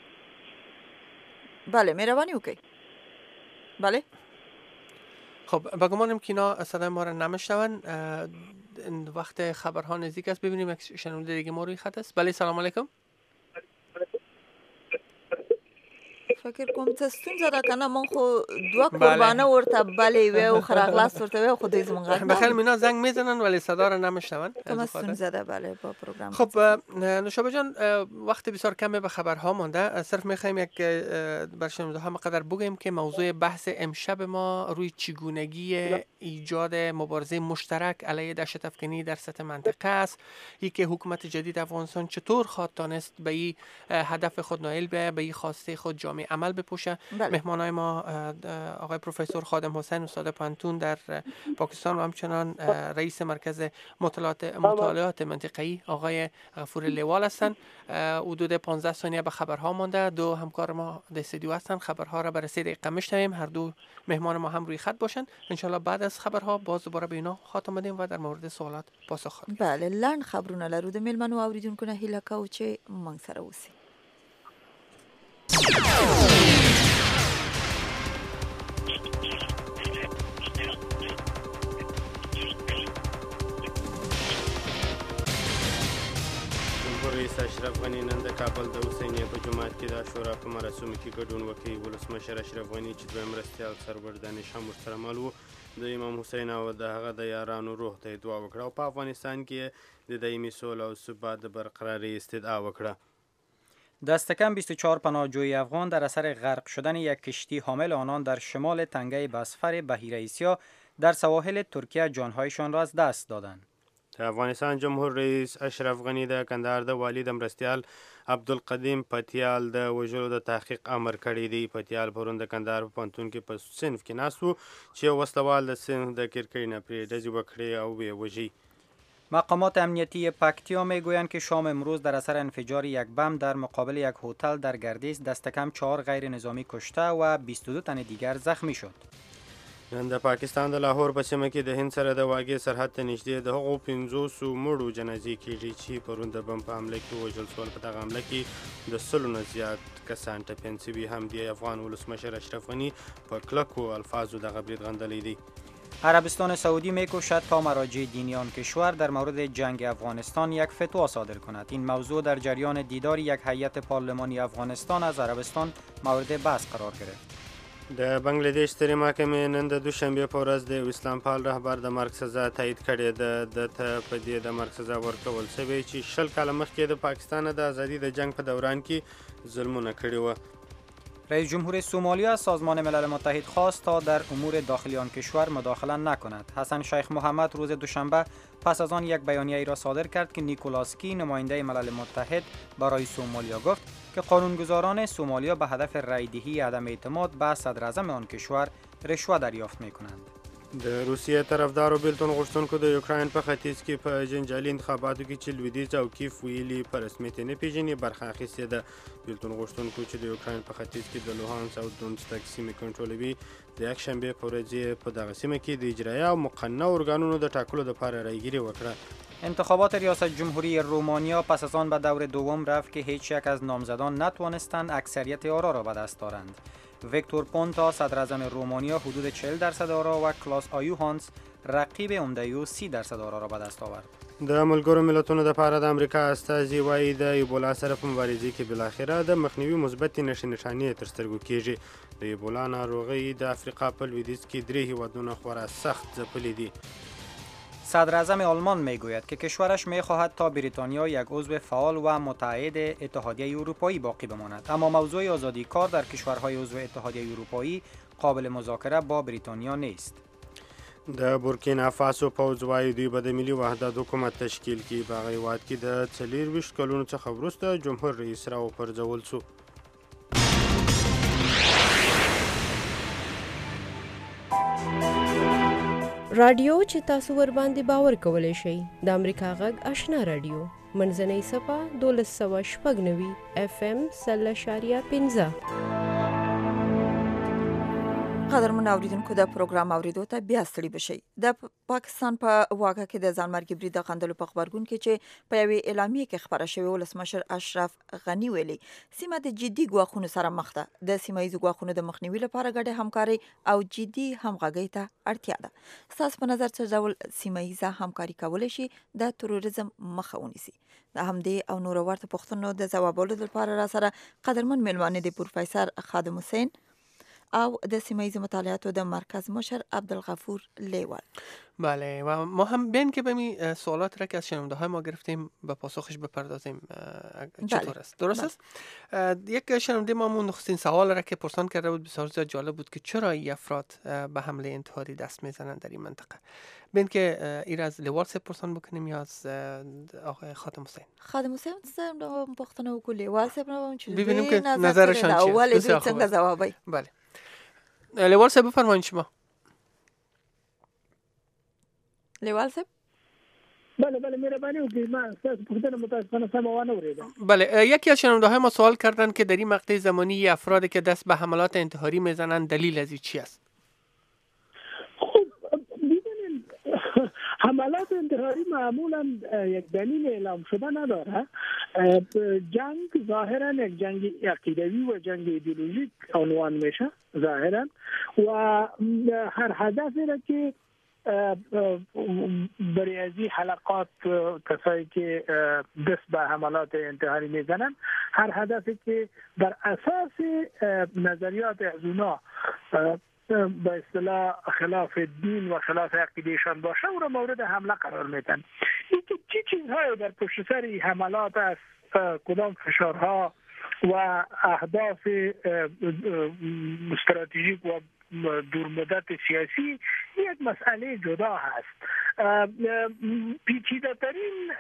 بله مهربانی وکړئ. بله خب با گمانم که اینا صدای ما را نمیشنون. وقت خبرها نزدیک است، ببینیم یک شنونده دیگه ما روی خط است. بله سلام علیکم. فکر کوم څه ستونزه ده کنه من خو دوه قربانه ورته بلې وی او خراغلاس ورته وی خو دوی زمونږ بخیر مینا زنگ میزنن ولی صدا رو نمیشنون. کم ستونزه ده بله با پروگرام. خب نوشابه جان وقت بسیار کمی به خبرها مانده، صرف میخوایم یک بر شنونده قدر بگیم که موضوع بحث امشب ما روی چگونگی ایجاد مبارزه مشترک علیه دهشت افکنی در سطح منطقه است. یکی حکومت جدید افغانستان چطور خواهد تانست به این هدف خود نائل به به این خواسته خود جامع عمل بپوشه. مهمانای ما آقای پروفسور خادم حسین استاد پانتون در پاکستان و همچنان رئیس مرکز مطالعات مطالعات منطقه‌ای آقای غفور لیوال هستند. حدود پانزده ثانیه به خبرها مانده. دو همکار ما در استودیو هستند، خبرها را بررسی دقیقه میشنویم. هر دو مهمان ما هم روی خط باشن. ان شاء الله بعد از خبرها باز دوباره به اینا خاتمه بدیم و در مورد سوالات پاسخ خواهیم. بله لاند خبرونه لرو د میلمنو اوریدونکو نه هیله کوو چې موږ سره اوسئ. رئیس اشرف غنی نن د کابل د حسینیه په جومات کې د عاشورا په مراسمو کې ګډون وکړي. ولسمشر اشرف غنی چې دویم مرستیال سرور دانش هم ورسره مل و، د امام حسین او د هغه د یارانو روح ته دعا وکړه او په افغانستان کې د دایمي سوله او ثبات د برقراری استدعا وکړه. دست کم بیست و چهار پناهجوی افغان در اثر غرق شدن یک کشتی حامل آنان در شمال تنگه بسفر بحیره اسیا در سواحل ترکیه جانهایشان را از دست دادند. افغانستان جمهور رئیس اشرف غنی د کندهار د والي د مرستیال عبدالقدیم پتیال د وژلو د تحقیق امر کړی دی. پتیال پرون د کندهار په پوهنتون کې په صنف کې ناست و چې یو وسلوال د صنف د کرکټ نه پرې ډزې وکړې او ویې وژي. مقامات امنیتی پکتیا میگویند که شام امروز در اثر انفجار یک بم در مقابل یک هتل در گردیز دست کم چهار غیر نظامی کشته و بیست و دو تن دیگر زخمی شد. نن د پاکستان د لاهور په سیمه کې د هند سره د واګې سرحد ته نږدې د هغو پنځوسو مړو جنازې کېږي چې پرون د بم په حمله کې وژل شول. په دغه حمله کې د سلو نه زیات کسان ټپیان شوي هم دي. افغان ولسمشر اشرف غنی په کلکو الفاظو دغه برید غندلی دی. عربستان سعودی میکوشد تا مراجع دینی آن کشور در مورد جنگ افغانستان یک فتوا صادر کند. این موضوع در جریان دیدار یک هیئت پارلمانی افغانستان از عربستان مورد بحث قرار گرفت. د بنگلاديش سترې محکمې نن د دوشنبه په ورځ د اسلام پال رهبر د مرګ سزا تایید کړې ده. د ته په دې د مرګ سزا ورکول شوی چې شل کاله مخکې د پاکستان د ازادي د جنگ په دوران کې ظلمونه کړي و. رئیس جمهور سومالیا از سازمان ملل متحد خواست تا در امور داخلی آن کشور مداخله نکند. حسن شیخ محمد روز دوشنبه پس از آن یک بیانیه ای را صادر کرد که نیکولاس کی نماینده ملل متحد برای سومالیا گفت که قانونگذاران سومالیا به هدف رایدهی عدم اعتماد به صدر اعظم آن کشور رشوه دریافت می‌کنند. د روسیې طرفدارو بیلتون غوښتونکو د یوکراین په ختیځ کې په جنجالي انتخاباتو کې چې لویدیځ او کیف ویلي په رسمیت نه پیژني برخه اخیستې ده. بیلتون غوښتونکو چې د یوکراین په ختیځ کې د لوهانس او دونسټک سیمې کنټرولوي د یکشنبې په ورځ په دغه سیمه کې د اجرایه او مقننه ارګانونو د ټاکلو لپاره رایګیري وکړه. انتخابات ریاست جمهوری رومانیا پس از آن به دور دوم رفت که هیچ یک از نامزدان نتوانستند اکثریت آرا را به دست دارند. ویکتور پونتا صدر اعظم رومانیا حدود چهل درصد آرا و کلاس آیوهانس رقیب عمده‌ای سی درصد آرا را به دست آورد. د ملګرو ملتونو لپاره د امریکا استازي وایي د ایبولا سره په مبارزې کې بالاخره د مخنیوي مثبت نښې نښانې تر سترګو کېږي. د ایبولا ناروغي د افریقا په لویدیځ کې درې هیوادونه خورا سخت ځپلي دي. صدر اعظم آلمان میگوید که کشورش میخواهد تا بریتانیا یک عضو فعال و متحد اتحادیه اروپایی باقی بماند، اما موضوع آزادی کار در کشورهای عضو اتحادیه اروپایی قابل مذاکره با بریتانیا نیست. د بورکینا فاسو پوځ وایي دوی به د ملي وحدت حکومت تشکیل کړي. په هغه هیواد کې د څلېرویشت کلونو څخه وروسته جمهور رئیس راوپرځول شو. رادیو چې تاسو ور باندې باور کولای شئ د امریکا غږ آشنا رادیو منځنۍ صفه دولس سوه شپږ نوي اف ام سل اشاریه پنځه. قدرمن اوریدونکو د پروګرام اوریدو ته بیا ستړي بشئ. د پاکستان په واګه کې د ځانمرګي برید د غندلو په خبرګون کې چې په یوې اعلامیه کې خبره شوې ولسمشر اشرف غنی ویلي سیمه د جدي ګواښونو سره مخ ده. د سیمه ییزو ګواښونو د مخنیوي لپاره ګډه همکاري او جدي همغږي ته اړتیا ده. ستاسو په نظر څه ډول سیمه ییزه همکاري کولی شي د تروریزم مخه ونیسي؟ د همدې او نورو ورته پوښتنو د ځوابولو لپاره را سره قدرمن میلمانه د پروفیسور خادم حسین او د سیمه ییزو مطالعاتو د مرکز مشر عبدالغفور لیوال. بله و ما هم بین که بمی سوالات را که از شنونده های ما گرفتیم به پاسخش بپردازیم چطور است؟ درست است؟ یک شنونده ما مون نخستین سوال را که پرسان کرده بود بسیار زیاد جالب بود که چرا این افراد به حمله انتحاری دست میزنند در این منطقه. بین که این از لیوال سه پرسان بکنیم یا از آقای خادم حسین؟ خادم حسین سم پختنه و لیوال سه ببینیم که نظرشان چیه. اول دو څنګه جوابای. بله. لیوال صاحب بفرمایید شما. لیوال صاحب بله بله مهربانی وکړئ ما تاسو پوښتنه متاسفانه سم وانه اوریدم. بله یکی از شنونده‌های ما سوال کردند که در این مقطع زمانی افرادی که دست به حملات انتحاری میزنند دلیل از این چی است؟ خب ببینید حملات انتحاری معمولا یک دلیل اعلام شده نداره. جنگ ظاهرا یک جنگ عقیدوی و جنگ ایدئولوژیک عنوان میشه ظاهرا و هر هدفی را که برای از این حلقات کسایی که دست به حملات انتحاری میزنن هر هدفی که بر اساس نظریات از اونا به اصطلاح خلاف دین و خلاف عقیدهشان باشه او را مورد حمله قرار میدن. اینکه چی چیزهایی در پشت سر این حملات است، کدام فشارها و اهداف استراتژیک و دورمدت سیاسی یک مسئله جدا هست. پیچیده ترین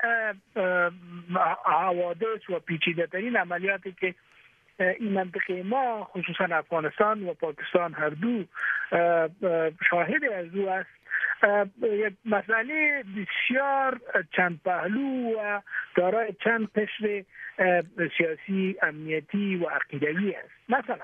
حوادث و پیچیده ترین عملیاتی که این منطقه ما خصوصا افغانستان و پاکستان هر دو شاهد از او است، یک مسئله بسیار چند پهلو و دارای چند قشر سیاسی، امنیتی و عقیدوی است. مثلا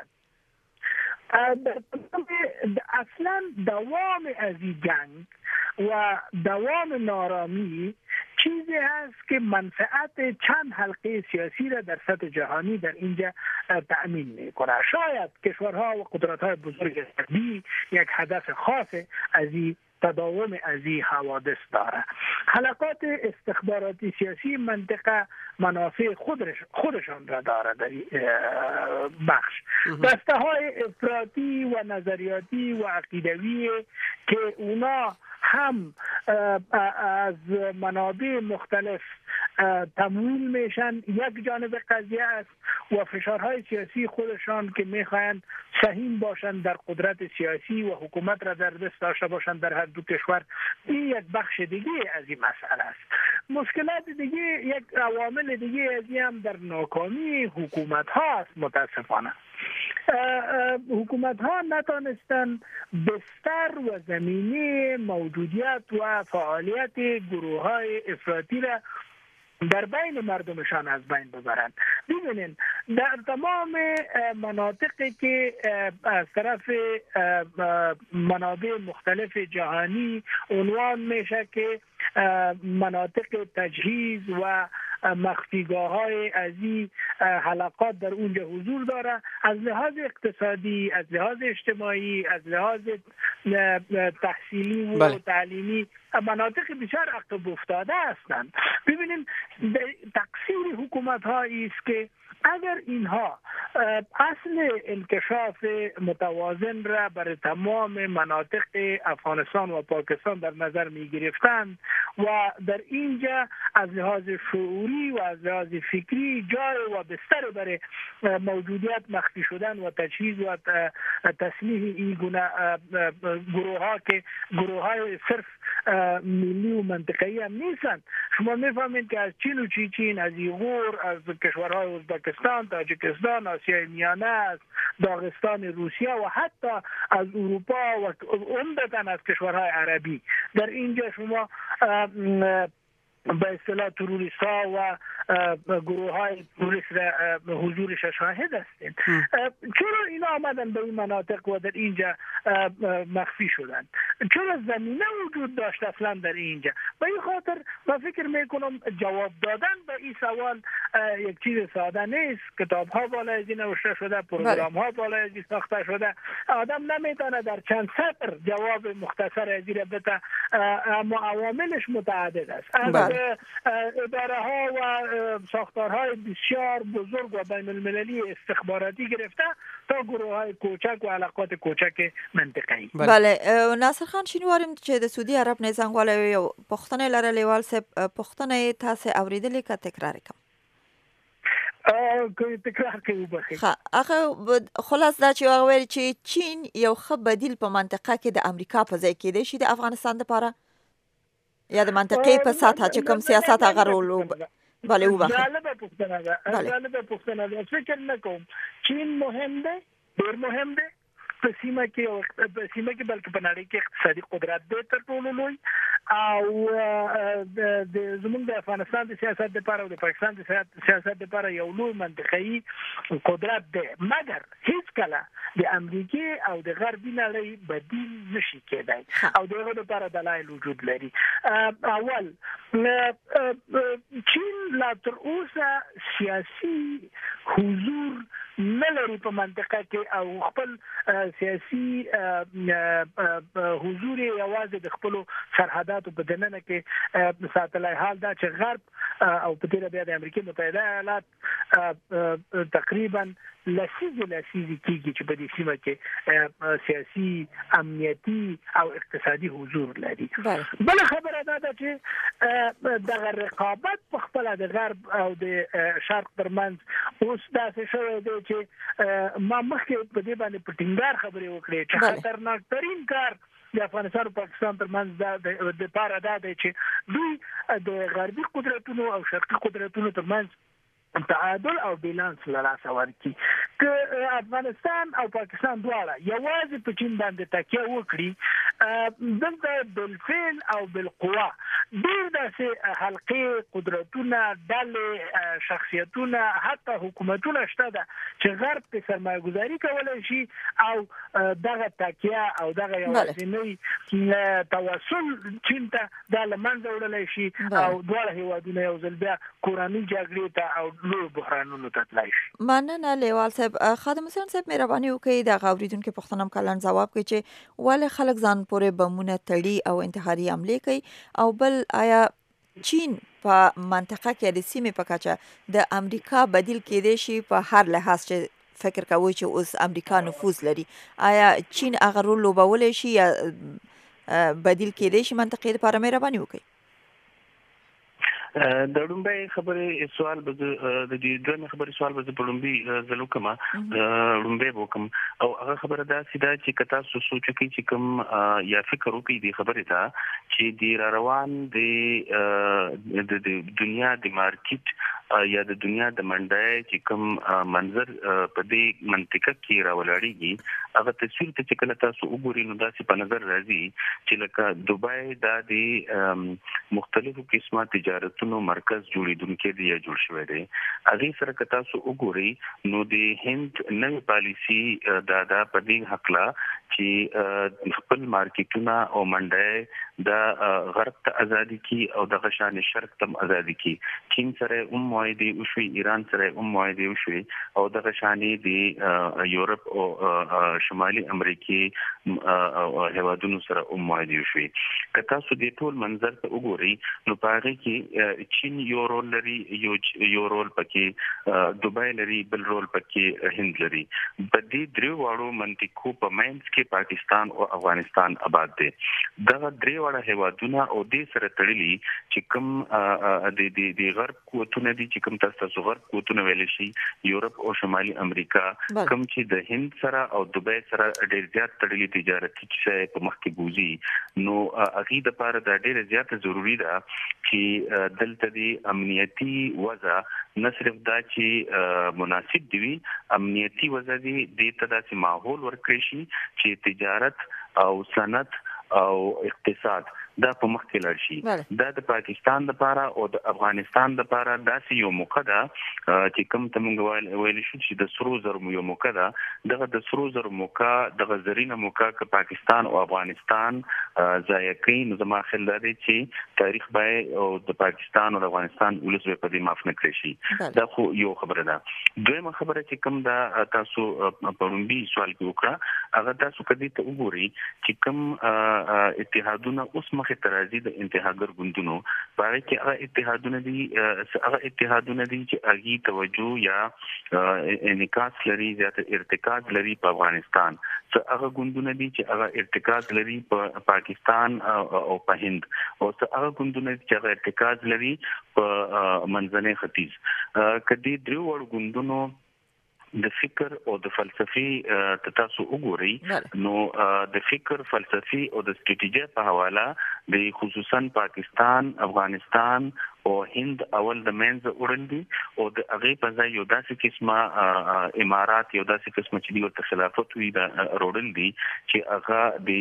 اصلا دوام از این جنگ و دوام نارامی چیزی هست که منفعت چند حلقه سیاسی را در سطح جهانی در اینجا تأمین میکنه. شاید کشورها و قدرت‌های بزرگ غربی یک هدف خاص از این تداوم از این حوادث داره. حلقات استخباراتی سیاسی منطقه منافع خودش خودشان را داره در بخش. دسته های افراطی و نظریاتی و عقیدوی که اونا هم از منابع مختلف تمویل میشن یک جانب قضیه است و فشارهای سیاسی خودشان که میخواهند سهیم باشند در قدرت سیاسی و حکومت را در دست داشته باشند در هر دو کشور، این یک بخش دیگه از این مسئله است. مشکلات دیگه، یک عوامل دیگه از این هم در ناکامی حکومت ها است. متاسفانه حکومت ها نتانستن بستر و زمینه موجودیت و فعالیت گروه های افراطی را در بین مردمشان از بین ببرند. ببینید در تمام مناطقی که از طرف منابع مختلف جهانی عنوان میشه که مناطق تجهیز و مخفیگاه های از این حلقات در اونجا حضور داره، از لحاظ اقتصادی، از لحاظ اجتماعی، از لحاظ تحصیلی و بله. تعلیمی مناطق بسیار عقب افتاده هستند. ببینید تقصیر حکومت هایی است که اگر اینها اصل انکشاف متوازن را برای تمام مناطق افغانستان و پاکستان در نظر می گرفتند و در اینجا از لحاظ شعوری و از لحاظ فکری جای و بستر برای موجودیت مخفی شدن و تجهیز و تسلیح این گونه گروه ها که گروه های صرف ملی و منطقه‌ای هم نیستند. شما میفهمید که از چین و چیچین، از ایغور، از کشورهای ازبکستان، تاجیکستان، آسیای میانه، از داغستان روسیه و حتی از اروپا و عمدتاً از کشورهای عربی در اینجا شما به اصطلاح تروریست ها و گروه های پلیس را حضورش شاهد هستیم. چرا اینا آمدن به این مناطق و در اینجا مخفی شدن؟ چرا زمینه وجود داشت اصلا در اینجا؟ به این خاطر من فکر میکنم جواب دادن به این سوال یک چیز ساده نیست. کتاب ها بالای از این نوشته شده، پروگرام ها بالای از این ساخته شده. آدم نمیتونه در چند سطر جواب مختصر از این بده، اما عواملش متعدد است. از اداره ها و ساختارهای بسیار بزرگ و بین المللی استخباراتی گرفته تا گروه های کوچک و علاقات کوچک منطقه‌ای. بله ناصر خان شینوارم چې د سعودي عرب نه څنګه یو پښتنه لره لیوال سه پښتنه تاسو اوریدلې کا تکرار کوم. ا کوي تکرار کوي بخي. ها هغه خلاص دا چې هغه ویل چې چین یو ښه بدیل په منطقه کې د امریکا په ځای کې دی چې د افغانستان لپاره یا د منطقې په ساته چې کوم سیاست هغه رول بله وبخښه. جالبه پوښتنه ده جالبه پوښتنه ده. فکر نه کوم چین مهم دی، ډیر مهم دی په سیمه کې او په سیمه کې بلکې په نړۍ کې اقتصادي قدرت دی تر ټولو لوی او د زموږ د افغانستان د سیاست لپاره او د پاکستان د سیاست لپاره یو لوی منطقي قدرت دی، مګر هیڅ کله د امریکای او د غربي نړۍ بدیل نشي کېدای او دغه لپاره دلایل وجود لري. اول چین لا تر اوسه سیاسي حضور نه لري په منطقه کې او خپل سیاسي حضور یوازې د خپل سرحداتو په دننه کې ساتلای، حال دا چې غرب او په تیره بیا د امریکا متحده ایالات تقریبا لسیزه لسیزه کېږي چې په دې سیمه کې سیاسي امنیتي او اقتصادي حضور لري. بل خبره دا ده چې د رقابت په خپل د غرب او د شرق ترمنځ اوس داسې شوی دی چې ما مخکې په دې باندې په ټینګار خبرې وکړې چې خطرناک ترین کار د افغانستان او پاکستان ترمنځ د د پاره دا دی چې دوی د غربي قدرتونو او شرقي قدرتونو ترمنځ تعادل او بیلانس لراسه ورکی که افغانستان او پاکستان دواړه یوازې په چین باندې تکیه وکړي دلته بالفعل او بالقوه ډېر داسې حلقې قدرتونه ډلې شخصیتونه حتی حکومتونه شته ده چې غرب په سرمایه ګذاري کولی شي او دغه تکیه او دغه یوازینی توسل چین ته دا له منځه وړلی شي او دواړه هېوادونه یو ځل بیا کورنۍ جګړې ته او لوی بحرانونو ته تللی شي. مننه لیوال صاحب. خادم حسین صاحب مهرباني وکړئ د اوریدونکو پوښتنه کلن ځواب کړئ چې ولې خلک ځان پورې بمونه تړي او انتحاري حملې کوي او بل آیا چین په منطقه کې د سیمې په کچه د امریکا بدیل کېدای شي په هر لحاظ چې فکر کوي چې اوس امریکا نفوذ لري، آیا چین هغه رول لوبولی شي یا بدیل کېدای شي منطقې لپاره؟ مهرباني وکړئ. د لومبۍ خبرې سوال به د دې دوه خبرې سوال به په لومبۍ زلو کما لومبۍ وکم او هغه خبره دا سیده چې کتا سوچ کوي چې کوم یا فکر وکړي د خبرې ته چې د روان د د دنیا د مارکیټ یا د دنیا د منډای چې کوم منظر په دې منطقه کې راولړیږي هغه تصویر ته چې کله تاسو وګورئ نو داسې په نظر راځي چې لکه دوبای دا د مختلفو قسمه تجارتونو مرکز جوړیدونکو دی یا جوړ شوی دی. هغه سره که تاسو وګورئ نو د هند نوې پالیسی دا د پدې حقلا چې خپل مارکیټونه او منډای د غرب ته ازادي کی او د غشان شرق ته ازادي کی. چین سره هم معاهده وشوي، ایران سره هم معاهده وشوي او د غشانې د یورپ او شمالي امریکا او هیوادونو سره هم معاهده وشوي. که تاسو د ټول منظر ته وګورئ نو په هغه کې چین یو رول لري، یو یو رول پکې دوبای لري، بل رول پکې هند لري. په دې درې واړو منطقو په منځ کې پاکستان او افغانستان آباد دي. دغه درې واړه هیوادونه او دې سره تړلي چې کوم د د غرب قوتونه دي چې کوم تاسو غرب قوتونه ویل شي، یورپ او شمالي امریکا کوم چې د هند سره او دوبای سره ډېر زیات تړلي تجارتي چې په مخ کې بوزي نو هغه د لپاره د ډېر زیات ضروری ده چې دلته دی امنیتي وضع نه صرف دا چې مناسب دی، امنیتي وضع دی د تداسي ماحول ورکړي شي چې تجارت او صنعت او اقتصاد دا په مخ کې لاړ شي. دا د پاکستان لپاره او د افغانستان لپاره داسې یو موقع ده چې کوم ته موږ ویل شو چې د سرو زر یو موقع ده. دغه د سرو زر موقع دغه زرینه موقع که پاکستان او افغانستان ضایع کوي نو زما خیال دی چې تاریخ به او د پاکستان او افغانستان ولس به په دې معاف نه کړی شي. دا خو یو خبره ده. دویمه خبره چې کوم دا تاسو په لومبي سوال کې وکړه هغه تاسو کدي ته وګورئ چې کوم اتحادونه اوس مخې ته راځي د انتهاګر ګوندونو هغه کې هغه اتحادونه دي هغه اتحادونه دي چې هغه توجه یا انعکاس لري زیات ارتکاز لري په افغانستان څه هغه ګوندونه دي چې هغه ارتکاز لري په پاکستان او په هند او څه هغه ګوندونه چې هغه ارتکاز لري په منځني ختیځ. کدي درو ور ګوندونو د فکر او د فلسفي تاسو وګورئ نو د فکر فلسفي او د ستراتیژي په حواله د خصوصا پاکستان افغانستان او هند اول د منځ وړاندې او د هغه په ځای یو داسې قسمه امارات یو داسې قسمه چې د خلافت وی د وړاندې چې هغه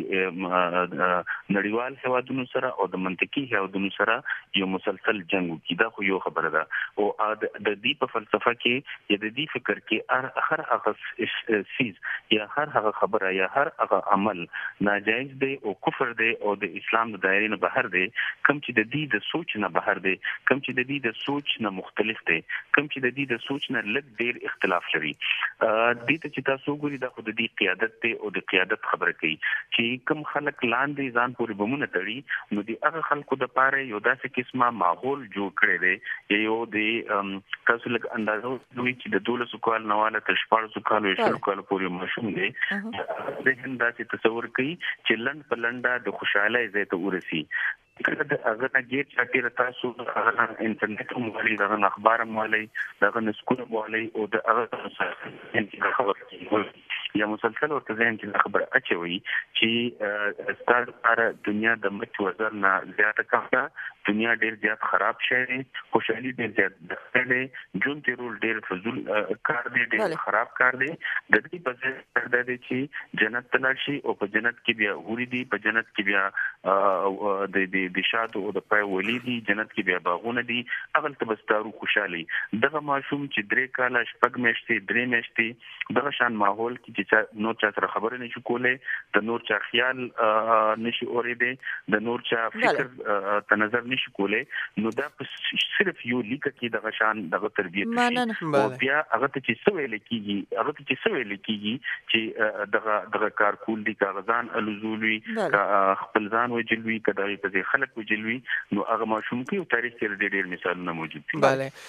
د نړیوال هوادونو سره او د منطقي هوادونو سره یو مسلسل جنگ وکړي. دا خو یو خبره ده او د دې په فلسفه کې د دې فکر کې هر هغه سیز یا هر هغه خبره یا هر هغه عمل ناجایز دی او کفر دی او د اسلام د دایرې نه بهر دی کوم چې د دې د سوچ نه بهر دی کوم چې د دې د سوچ نه مختلف دی کوم چې د دې د سوچ نه لږ ډیر اختلاف لري. دې ته چې تاسو ګورئ دا خو د دې قیادت دی او د قیادت خبره کوي چې کوم خلک لاندې ځان پورې بمونه تړي نو د هغه خلکو د پاره یو داسې قسمه ماحول جوړ کړی دی یو د تاسو لږ اندازو دوی چې د دولس کال نواله تر شپږ کالو شل کالو پورې ماشوم دی د هند داسې تصور کوي چې لند په لنډه د خوشاله ځای ته ورسي. کله د هغه نه ګیټ چاټیر تاسو هغه انټرنیټ موبایل دغه اخبار موبایل دغه نسکونه موبایل او د هغه خبر یا مسلسل ورته ځین چې خبره اچوي چې ستاسو لپاره دنیا د مچ وزر نه زیاته کړه دنیا ډیر زیات خراب شي خوشحالي ډیر زیات ده جون تیرول ډیر فزول کار دی ډیر خراب کار دی د دې په ځای د دې چې جنت تلل شي او په جنت کې بیا وری دی په جنت کې بیا د دې د شاتو او د پای ولی دی جنت کې بیا باغونه دي هغه ته بستارو خوشحالي دغه ماشوم چې درې کاله شپږ میاشتې درې میاشتې دغه شان ماحول کې چې نور چا سره خبرې نشي کولای د نور چا خیال نشي اورېدي د نور چا فکر ته نظر نشي کولای نو دا صرف یو لیک کې دغه شان دغه تربیت شي او بیا هغه ته چې سوې لیکيږي هغه ته چې سوې لیکيږي چې دغه دغه کار کول دي کاغذان الوزولوي خپل ځان وجلوي کداوی په خلک وجلوي نو هغه ماشوم کې تاریخ کې ډېر مثالونه موجود دي.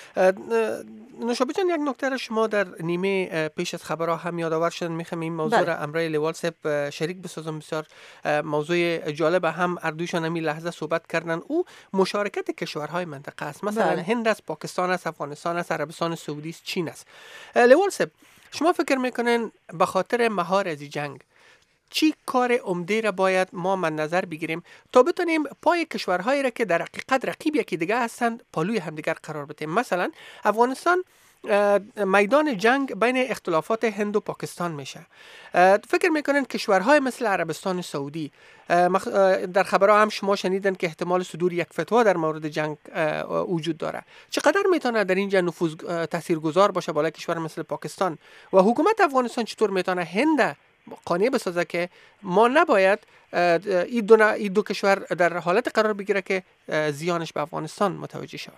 بله نوشابه جان یک نکته را شما در نیمه پیش از خبرها هم یادآور شدن میخوام این موضوع را امرای لیوال صاحب شریک بسازم بسیار موضوع جالب هم اردوشان همین لحظه صحبت کردن او مشارکت کشورهای منطقه است مثلا بله. هند است پاکستان است افغانستان است عربستان سعودی است چین است. لیوال صاحب شما فکر میکنین به خاطر مهار از جنگ چی کار عمده را باید ما من نظر بگیریم تا بتونیم پای کشورهایی را که در حقیقت رقیب یکی دیگه هستند پالوی همدیگر قرار بدیم؟ مثلا افغانستان میدان جنگ بین اختلافات هند و پاکستان میشه. فکر میکنن کشورهای مثل عربستان سعودی در خبرها هم شما شنیدن که احتمال صدور یک فتوا در مورد جنگ وجود داره چقدر میتونه در اینجا نفوذ تاثیرگذار باشه بالای کشور مثل پاکستان و حکومت افغانستان چطور میتونه هند قانع بسازه که ما نباید این دو, این دو کشور در حالت قرار بگیره که زیانش به افغانستان متوجه شود؟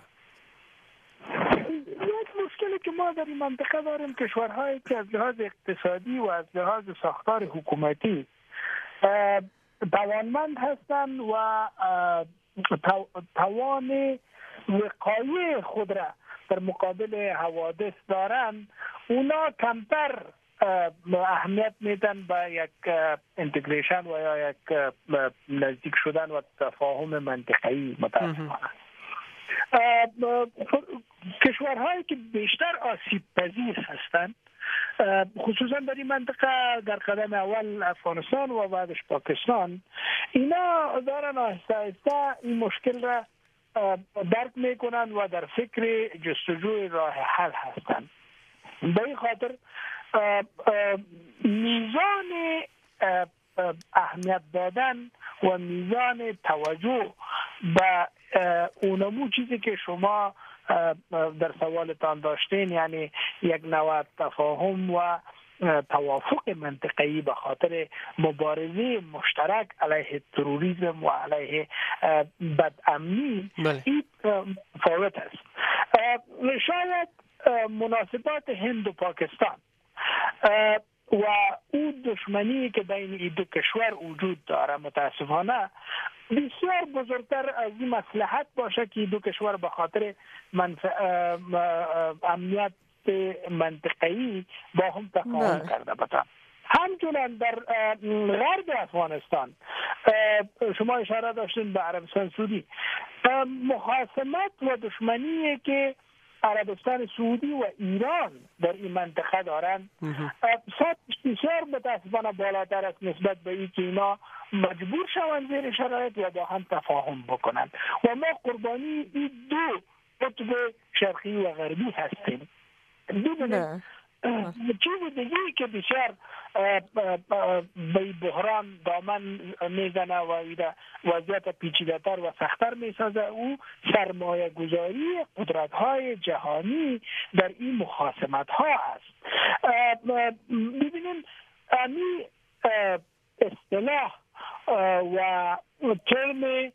که ما در این منطقه داریم کشورهایی که از لحاظ اقتصادی و از لحاظ ساختار حکومتی توانمند هستند و توان وقایع خود را در مقابل حوادث دارند اونا کمتر اهمیت میدن به یک انتگریشن و یا یک نزدیک شدن و تفاهم منطقه‌ای متاسفانه. کشورهایی که بیشتر آسیب پذیر هستند خصوصا در این منطقه در قدم اول افغانستان و بعدش پاکستان اینا دارن آهسته آهسته این مشکل را درک میکنن و در فکر جستجوی راه حل هستند. به این خاطر میزان اهمیت دادن و میزان توجه به اونمو چیزی که شما در سوالتان داشتین، یعنی یک نوع تفاهم و توافق منطقه‌ای به خاطر مبارزه مشترک علیه تروریسم و علیه بدامنی، این فوت است. شاید مناسبات هند و پاکستان و اون دشمنی که بین این دو کشور وجود داره متاسفانه بسیار بزرگتر از این مصلحت باشه که دو کشور به خاطر منفع امنیت منطقه‌ای با هم تفاهم کرده باشند. همچنان در غرب افغانستان شما اشاره داشتین به عربستان سعودی، مخاصمت و دشمنی که عربستان سعودی و ایران در این منطقه دارند سطحش بسیار متاسفانه بالاتر است نسبت به این که اینا مجبور شوند زیر شرایط و با هم تفاهم بکنند و ما قربانی این دو قطب شرقی و غربی هستیم. ببینید چیز دیگه که بسیار به بحران دامن میزنه و وضعیت پیچیده تر و سخت‌تر میسازه او سرمایه گذاری قدرت های جهانی در این مخاصمت ها است. ببینیم امی اصطلاح و ترم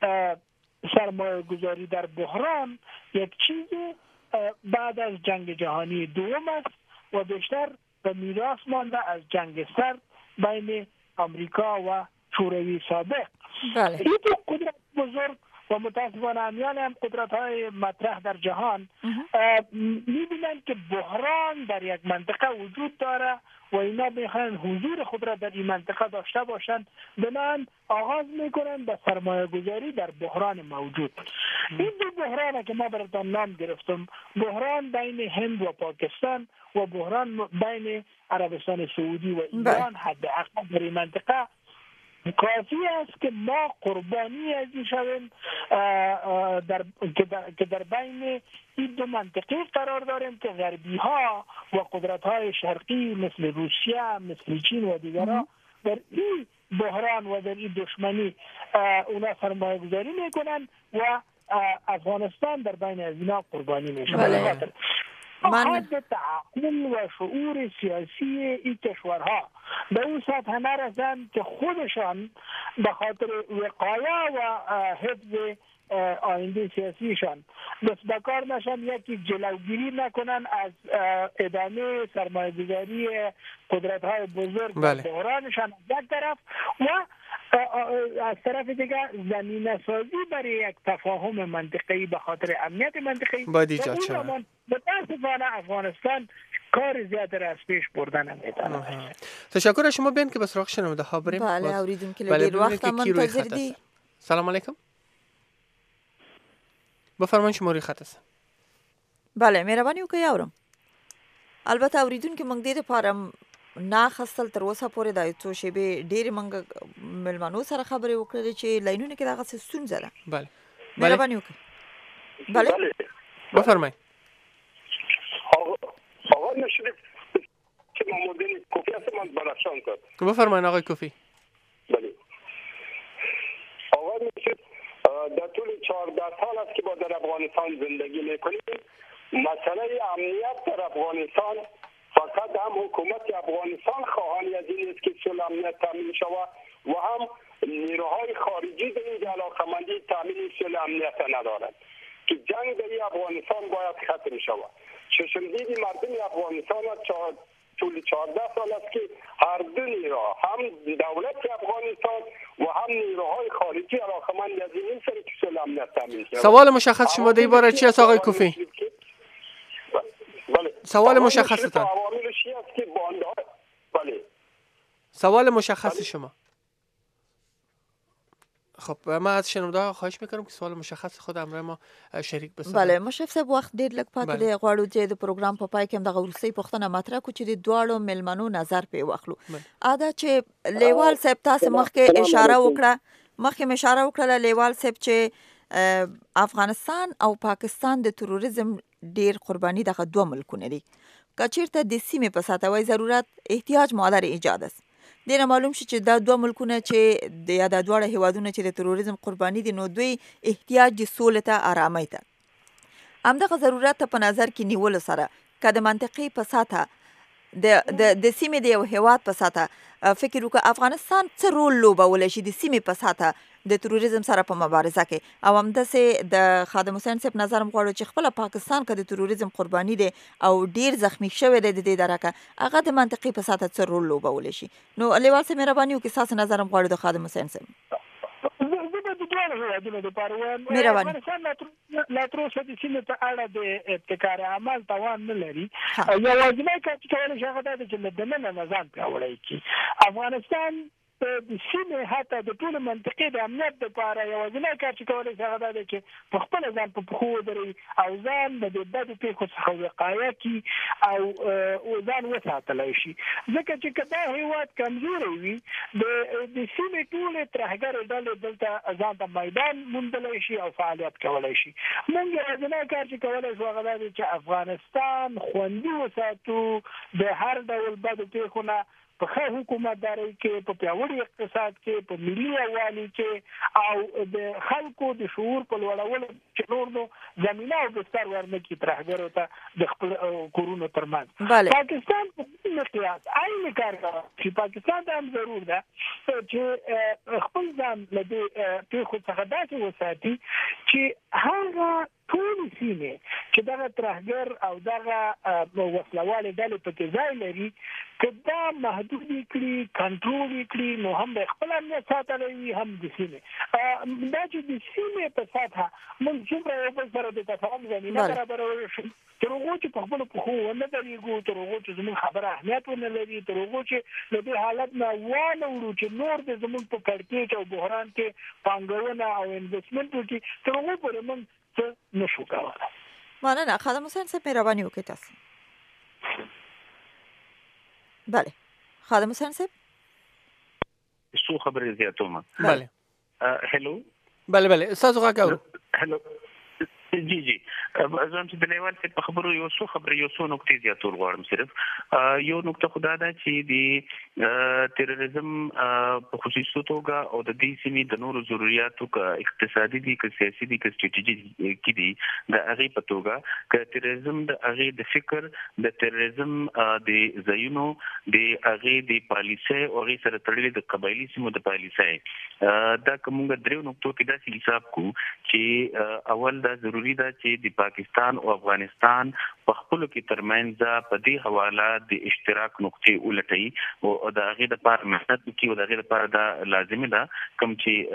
سرمایه گذاری در بحران یک چیز بعد از جنگ جهانی دوم است و بیشتر به میراث مانده از جنگ سرد بین آمریکا و شوروی سابق. بله. این دو قدرت بزرگ و متاسفانه امیال هم قدرت های مطرح در جهان میبینند که بحران در یک منطقه وجود داره و اینا میخوان حضور خود را در این منطقه داشته باشند، بنابراین آغاز میکنند به سرمایه گذاری در بحران موجود. این دو بحران که ما براتون نام گرفتم، بحران بین هند و پاکستان و بحران بین عربستان سعودی و ایران، حداقل در این منطقه کافی است که ما قربانی از این شویم در که در بین این دو منطقه قرار داریم که غربی ها و قدرت های شرقی مثل روسیه، مثل چین و دیگرها در این بحران و در این دشمنی اونا سرمایه گذاری میکنن و افغانستان در بین از اینا قربانی میشه. بله. من حد تعقل و شعور سیاسی این کشورها به اون سطح نرسند که خودشان به خاطر وقایه و حفظ آینده سیاسیشان دست به کار نشن، یکی جلوگیری نکنن از ادامه سرمایه‌گذاری قدرت‌های بزرگ در بحرانشان از یک طرف و از طرف دیگر زمینه سازی برای یک تفاهم منطقه‌ای به خاطر امنیت منطقه‌ای. باید ایجاد شود. متاسفانه افغانستان کار زیاده را از پیش بردن نمیتونه. تشکر از شما. بیان که به سراغ شنونده ها بریم. بله اوریدون که دیر وقت منتظر دی. سلام علیکم. بفرمایید شما روی خط است. بله مهرباني وکړئ اورم. البته اوریدونکو موږ دې لپاره نه خستل تر اوسه پورې د څو شیبې ډېرې موږ مېلمنو سره خبرې وکړلې چې لاینونه کې دغسې ستونزه ده. بله مهرباني وکړئ. بله بفرمایید. آقا نشده که ماموردین کوفی هستم از بدخشان کرد. بفرمایید آقای کوفی. بله آقا نشده در طول چهارده سال است که با در افغانستان زندگی میکنیم. مسئله امنیت در افغانستان فقط هم حکومت افغانستان خواهانی از این است که صلح امنیت تامین شود و هم نیروهای خارجی در این علاقمندی تامین صلح امنیت ندارند که جنگ در افغانستان باید ختم شود. چشمدید مردم افغانستان طول چهارده سال است که هر دو نیرو هم دولت افغانستان و هم نیروهای خارجی علاقمند از این سری که صلح امنیت تامین شود. سوال مشخص شما در این باره چی است آقای کوفی؟ بله. سوال مشخصتان. عواملش این است که باندها بله. سوال مشخص شما. خب من از شنونده خواهش میکنم که سوال مشخص خود امر ما شریک بسازن. بله مشرف صاحب وخت ډیر لږ پاتې دی، غواړو چې د پروګرام په پای کې هم دغه وروستۍ پوښتنه مطرح کړو چې د دواړو مېلمنو نظر پې واخلو. ادا چې لیوال صاحب تاسو مخکې اشاره وکړه مخکې مې اشاره وکړه لیوال صاحب چې افغانستان او پاکستان د تروریزم ډیر قربانی دغه دوه ملکونه دي. که چیرته د سیمې په ساتوي ضرورت احتیاج مادر ایجاد است دینه معلوم شي چې دا دوه ملکونه چې د یا د دواړه هیوادونه چې د تروریزم قرباني دي نو دوی احتیاج دي سولې ته آرامۍ ته همدغه ضرورت په نظر کې نیول سره که د منطقې په ساته د د د سیمې د یو هیواد په ساته فکر وکړه افغانستان څه رول لوبولی شي د سیمې په ساته د تروریزم سره په مبارزه کې او همداسې د خادم حسین صاحب نظر هم غواړو چې خپله پاکستان که د تروریزم قرباني دی او ډیر زخمی شوی دی د دې درکه هغه د منطقې په ساته څه رول لوبولی شي نو لیوال صاحب مهرباني وکړئ ستاسو نظر هم غواړو د خادم حسین صاحب افغانستان لا تر اوسه د سیمې په اړه د ابتکار عمل توان نه لري یوازینی کار چې کولی شي هغه دا دی چې له دننه نظام پیاوړی کړي افغانستان د سیمې حتی د ټولو منطقې د امنیت دپاره یوازینی کار چې کولی شي هغه دا دی چې په خپله ځان په پښو ودروي او ځان د دې بدو پیښو څخه وقایه کړي او ځان وساتلی شي ځکه چې که دا هېواد کمزوری وي د د سیمې ټولې ترهګرې ډلې دلته ځان ته میدان موندلی شي او فعالیت کولی شي موږ یوازینی کار چې کولی شو هغه دا دی چې افغانستان خوندي وساتو د هر ډول بدو پیښو نه په ښه حکومتدارۍ کې په پیاوړي اقتصاد کې په ملي یووالي کې او د خلکو د شعور په لوړولو چې نور نو زمینه او بستر ورنه کړي ترهګرو ته د خپل کورونو ترمنځ پاکستان په دې مقیاس عین کار کوي چې پاکستان ته هم ضرور ده چې خپل ځان له دې پیښو څخه داسې وساتي چې هغه ټول سیمې چې دغه ترهګر او دغه وسلوالې ډلې پکې ځای لري که دا محدود کړي کنټرول کړي نو هم د خپل امنیت ساتلی وي هم د سیمې دا چې د سیمې په سطحه موږ څومره یو بل سره د تفاهم زمینه برابرولی شو تر هغو چې په خپلو پښو ونه درېږو تر هغو چې زموږ خبره اهمیت ونه لري تر هغو چې له دې حالت نه وانه وړو چې نور د زموږ په کړکېچ او بحران کې پانګونه او انویسټمنټ وکړي تر هغو پورې موږ څه نشو کولی مننه خادم حسین صاحب مهرباني وکړئ تاسو بله خادم حسین صاحب څو خبرې زیاتوم بله هلو بله بله ستاسو غږ اورو هلو جی جی زم چې د لیوال څخه په خبرو یو څو خبرې یو څو نقطې زیاتول غواړم صرف یو نقطه خدا ده چې د تروریزم په خصوصي توګه او د دې سیمې د نورو ضرورتو که اقتصادي دي که سیاسي دي که ستراتیژي کې دي د هغې په توګه که تروریزم د هغې د فکر د تروریزم د ځایونو د هغې د پالیسۍ او هغې سره تړلې د قبایلي سیمو د پالیسۍ دا که موږ دریو نقطو کې داسې حساب کوو چې اول دا ضروري ده چې د پاکستان او افغانستان په خپلو کې ترمنځ په دې حواله د اشتراک نقطې ولټوي او د هغې دپاره محنت وکړي او د هغې دپاره دا لازمي ده کوم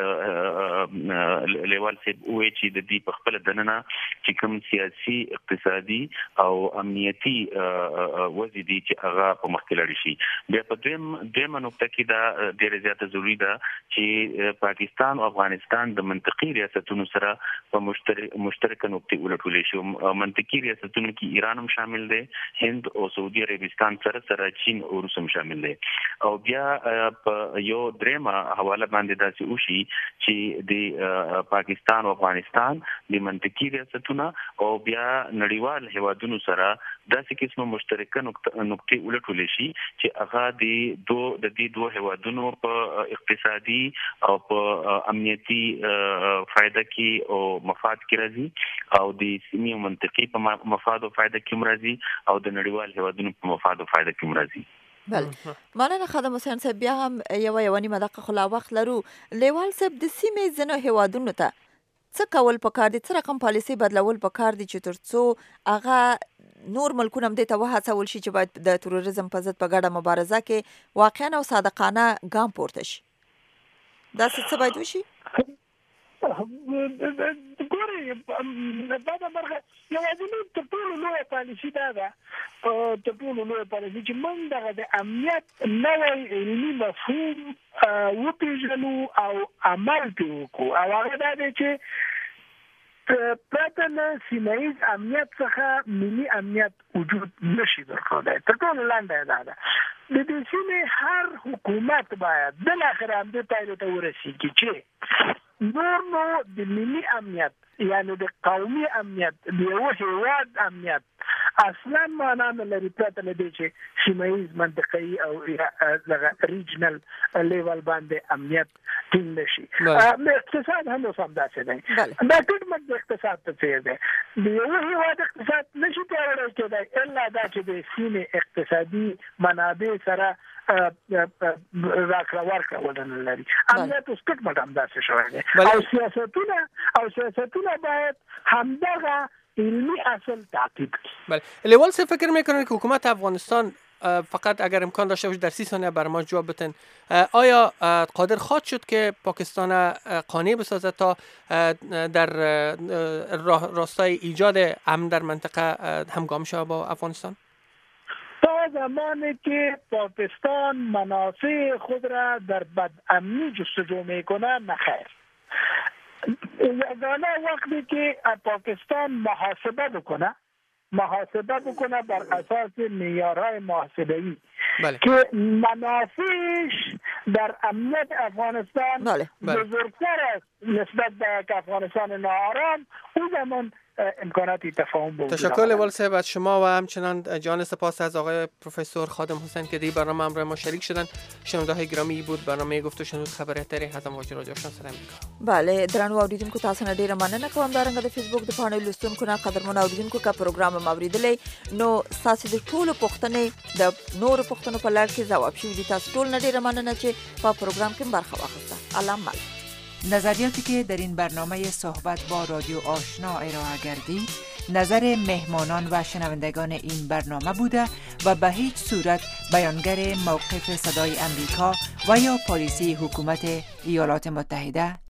چې لیوال صاحب ووایي چې د دې په خپله دننه چې کوم سیاسي اقتصادي او امنیتي وضع دي چې هغه په مخکې لاړې شي بیا په دویم دویمه نقطه کې دا ډېره زیاته ضروري ده چې پاکستان او افغانستان د منطقي ریاستونو سره په مشترک نقطې ولټولې شو منطقي ریاستونو کې ایران هم شامل دی هند او سعودي عربستان سره سره چین او روس هم شامل دی او بیا په یو درېمه حواله باندې داسې وشي چې د پاکستان او افغانستان د منطقي ریاستونه او بیا نړیوال هیوادونو سره داسې قسمه مشترکه نقطې ولټولې شي چې هغه د دوه د دې دوه هیوادونو په اقتصادي او په امنیتي فائدہ کې او مفاد کې راځي او د سیمې او منطقې په مفاد او فائدہ کې مرضی او د نړیوال هیوادونو په مفاد او فائدہ کې مرضی بله مننه خادم حسین صاحب بیا هم یو یو نیمه دقیقه خو لا وخت لرو لیوال صاحب د سیمې ځینو هیوادونو ته څه کول پکار دي څه رقم پالیسي بدلول پکار دي چې تر څو هغه نور ملکونه هم دې ته وهڅول شي چې باید د تروریزم په ضد په ګډه مبارزه کې واقعا او صادقانه ګام پورته شي داسې څه باید وشي ګورئ دا د مرغه یوازینی تر ټولو لویه پالیسي دا ده تر ټولو لویه پالیسي چې موږ دغه د امنیت نوی علمي مفهوم وپېژنو او عمل پرې وکړو او هغه دا دی چې پرته له سیمهیز امنیت څخه ملي امنیت وجود نشي درلودی تر ټولو لنډه دا ده د دې سیمې هر حکومت باید بالاخره همدې پایلې ته ورسېږي چې نور نو د ملي امنیت یعنی د قومي امنیت د یو هیواد امنیت اصلا معنا نه لري پرته لدی چې سیمایي منطقي او دغه ریجنل لیول باندې امنیت ټینګ نشي. اقتصاد هم اوس همداسې دی. دا ټول مد اقتصاد ته څه دی. د یو هیواد اقتصاد نشي پیاوړی کېدای الا دا چې د سیمې اقتصادي منابع سره راکړه ورکړه ولري لري. امنیت اوس ټول مد همداسې شوی دی. او سیاستونه او سیاستونه باید همدغه علمی اصل تعقیب کړي. بله لیوال سه فکر میکنید که حکومت افغانستان فقط اگر امکان داشته باشه در سی ثانیه بر ما جواب بدن آیا قادر خواهد شد که پاکستان قانع بسازد تا در راستای ایجاد امن در منطقه همگام شود با افغانستان؟ تا زمانی که پاکستان منافع خود را در بدامنی جستجو میکنه نخیر. یگانه وقتی که پاکستان محاسبه بکنه محاسبه بکنه بر اساس معیارهای محاسبه‌ای بله. که منافعش در امنیت افغانستان بله. بزرگتر است نسبت به افغانستان ناآرام، اون زمان امکاناتی تفاهم بود. تشکر لیوال صاحب از شما و همچنان جان سپاس از آقای پروفسور خادم حسین که دی برنامه همراه ما شریک شدن. شنونده‌های گرامی بود برنامه گفت و شنود خبر اتری هضم واجر رادیو آشنا سره امریکا. بله درنو اوریدونکو تاسو نه ډیره مننه کوم دا رنګ د فیسبوک د پاڼې لوستونکو نه قدرمن اوریدونکو کا پروګرام موریدلې نو تاسو د ټولو پوښتنې د نور پوښتنو په لړ کې جواب شوي دي. تاسو ټول نه ډیره مننه چې په پروګرام کې برخه واخیسته. علامه نظریاتی که در این برنامه صحبت با رادیو آشنا ارائه گردید نظر مهمانان و شنوندگان این برنامه بوده و به هیچ صورت بیانگر موقف صدای امریکا و یا پالیسی حکومت ایالات متحده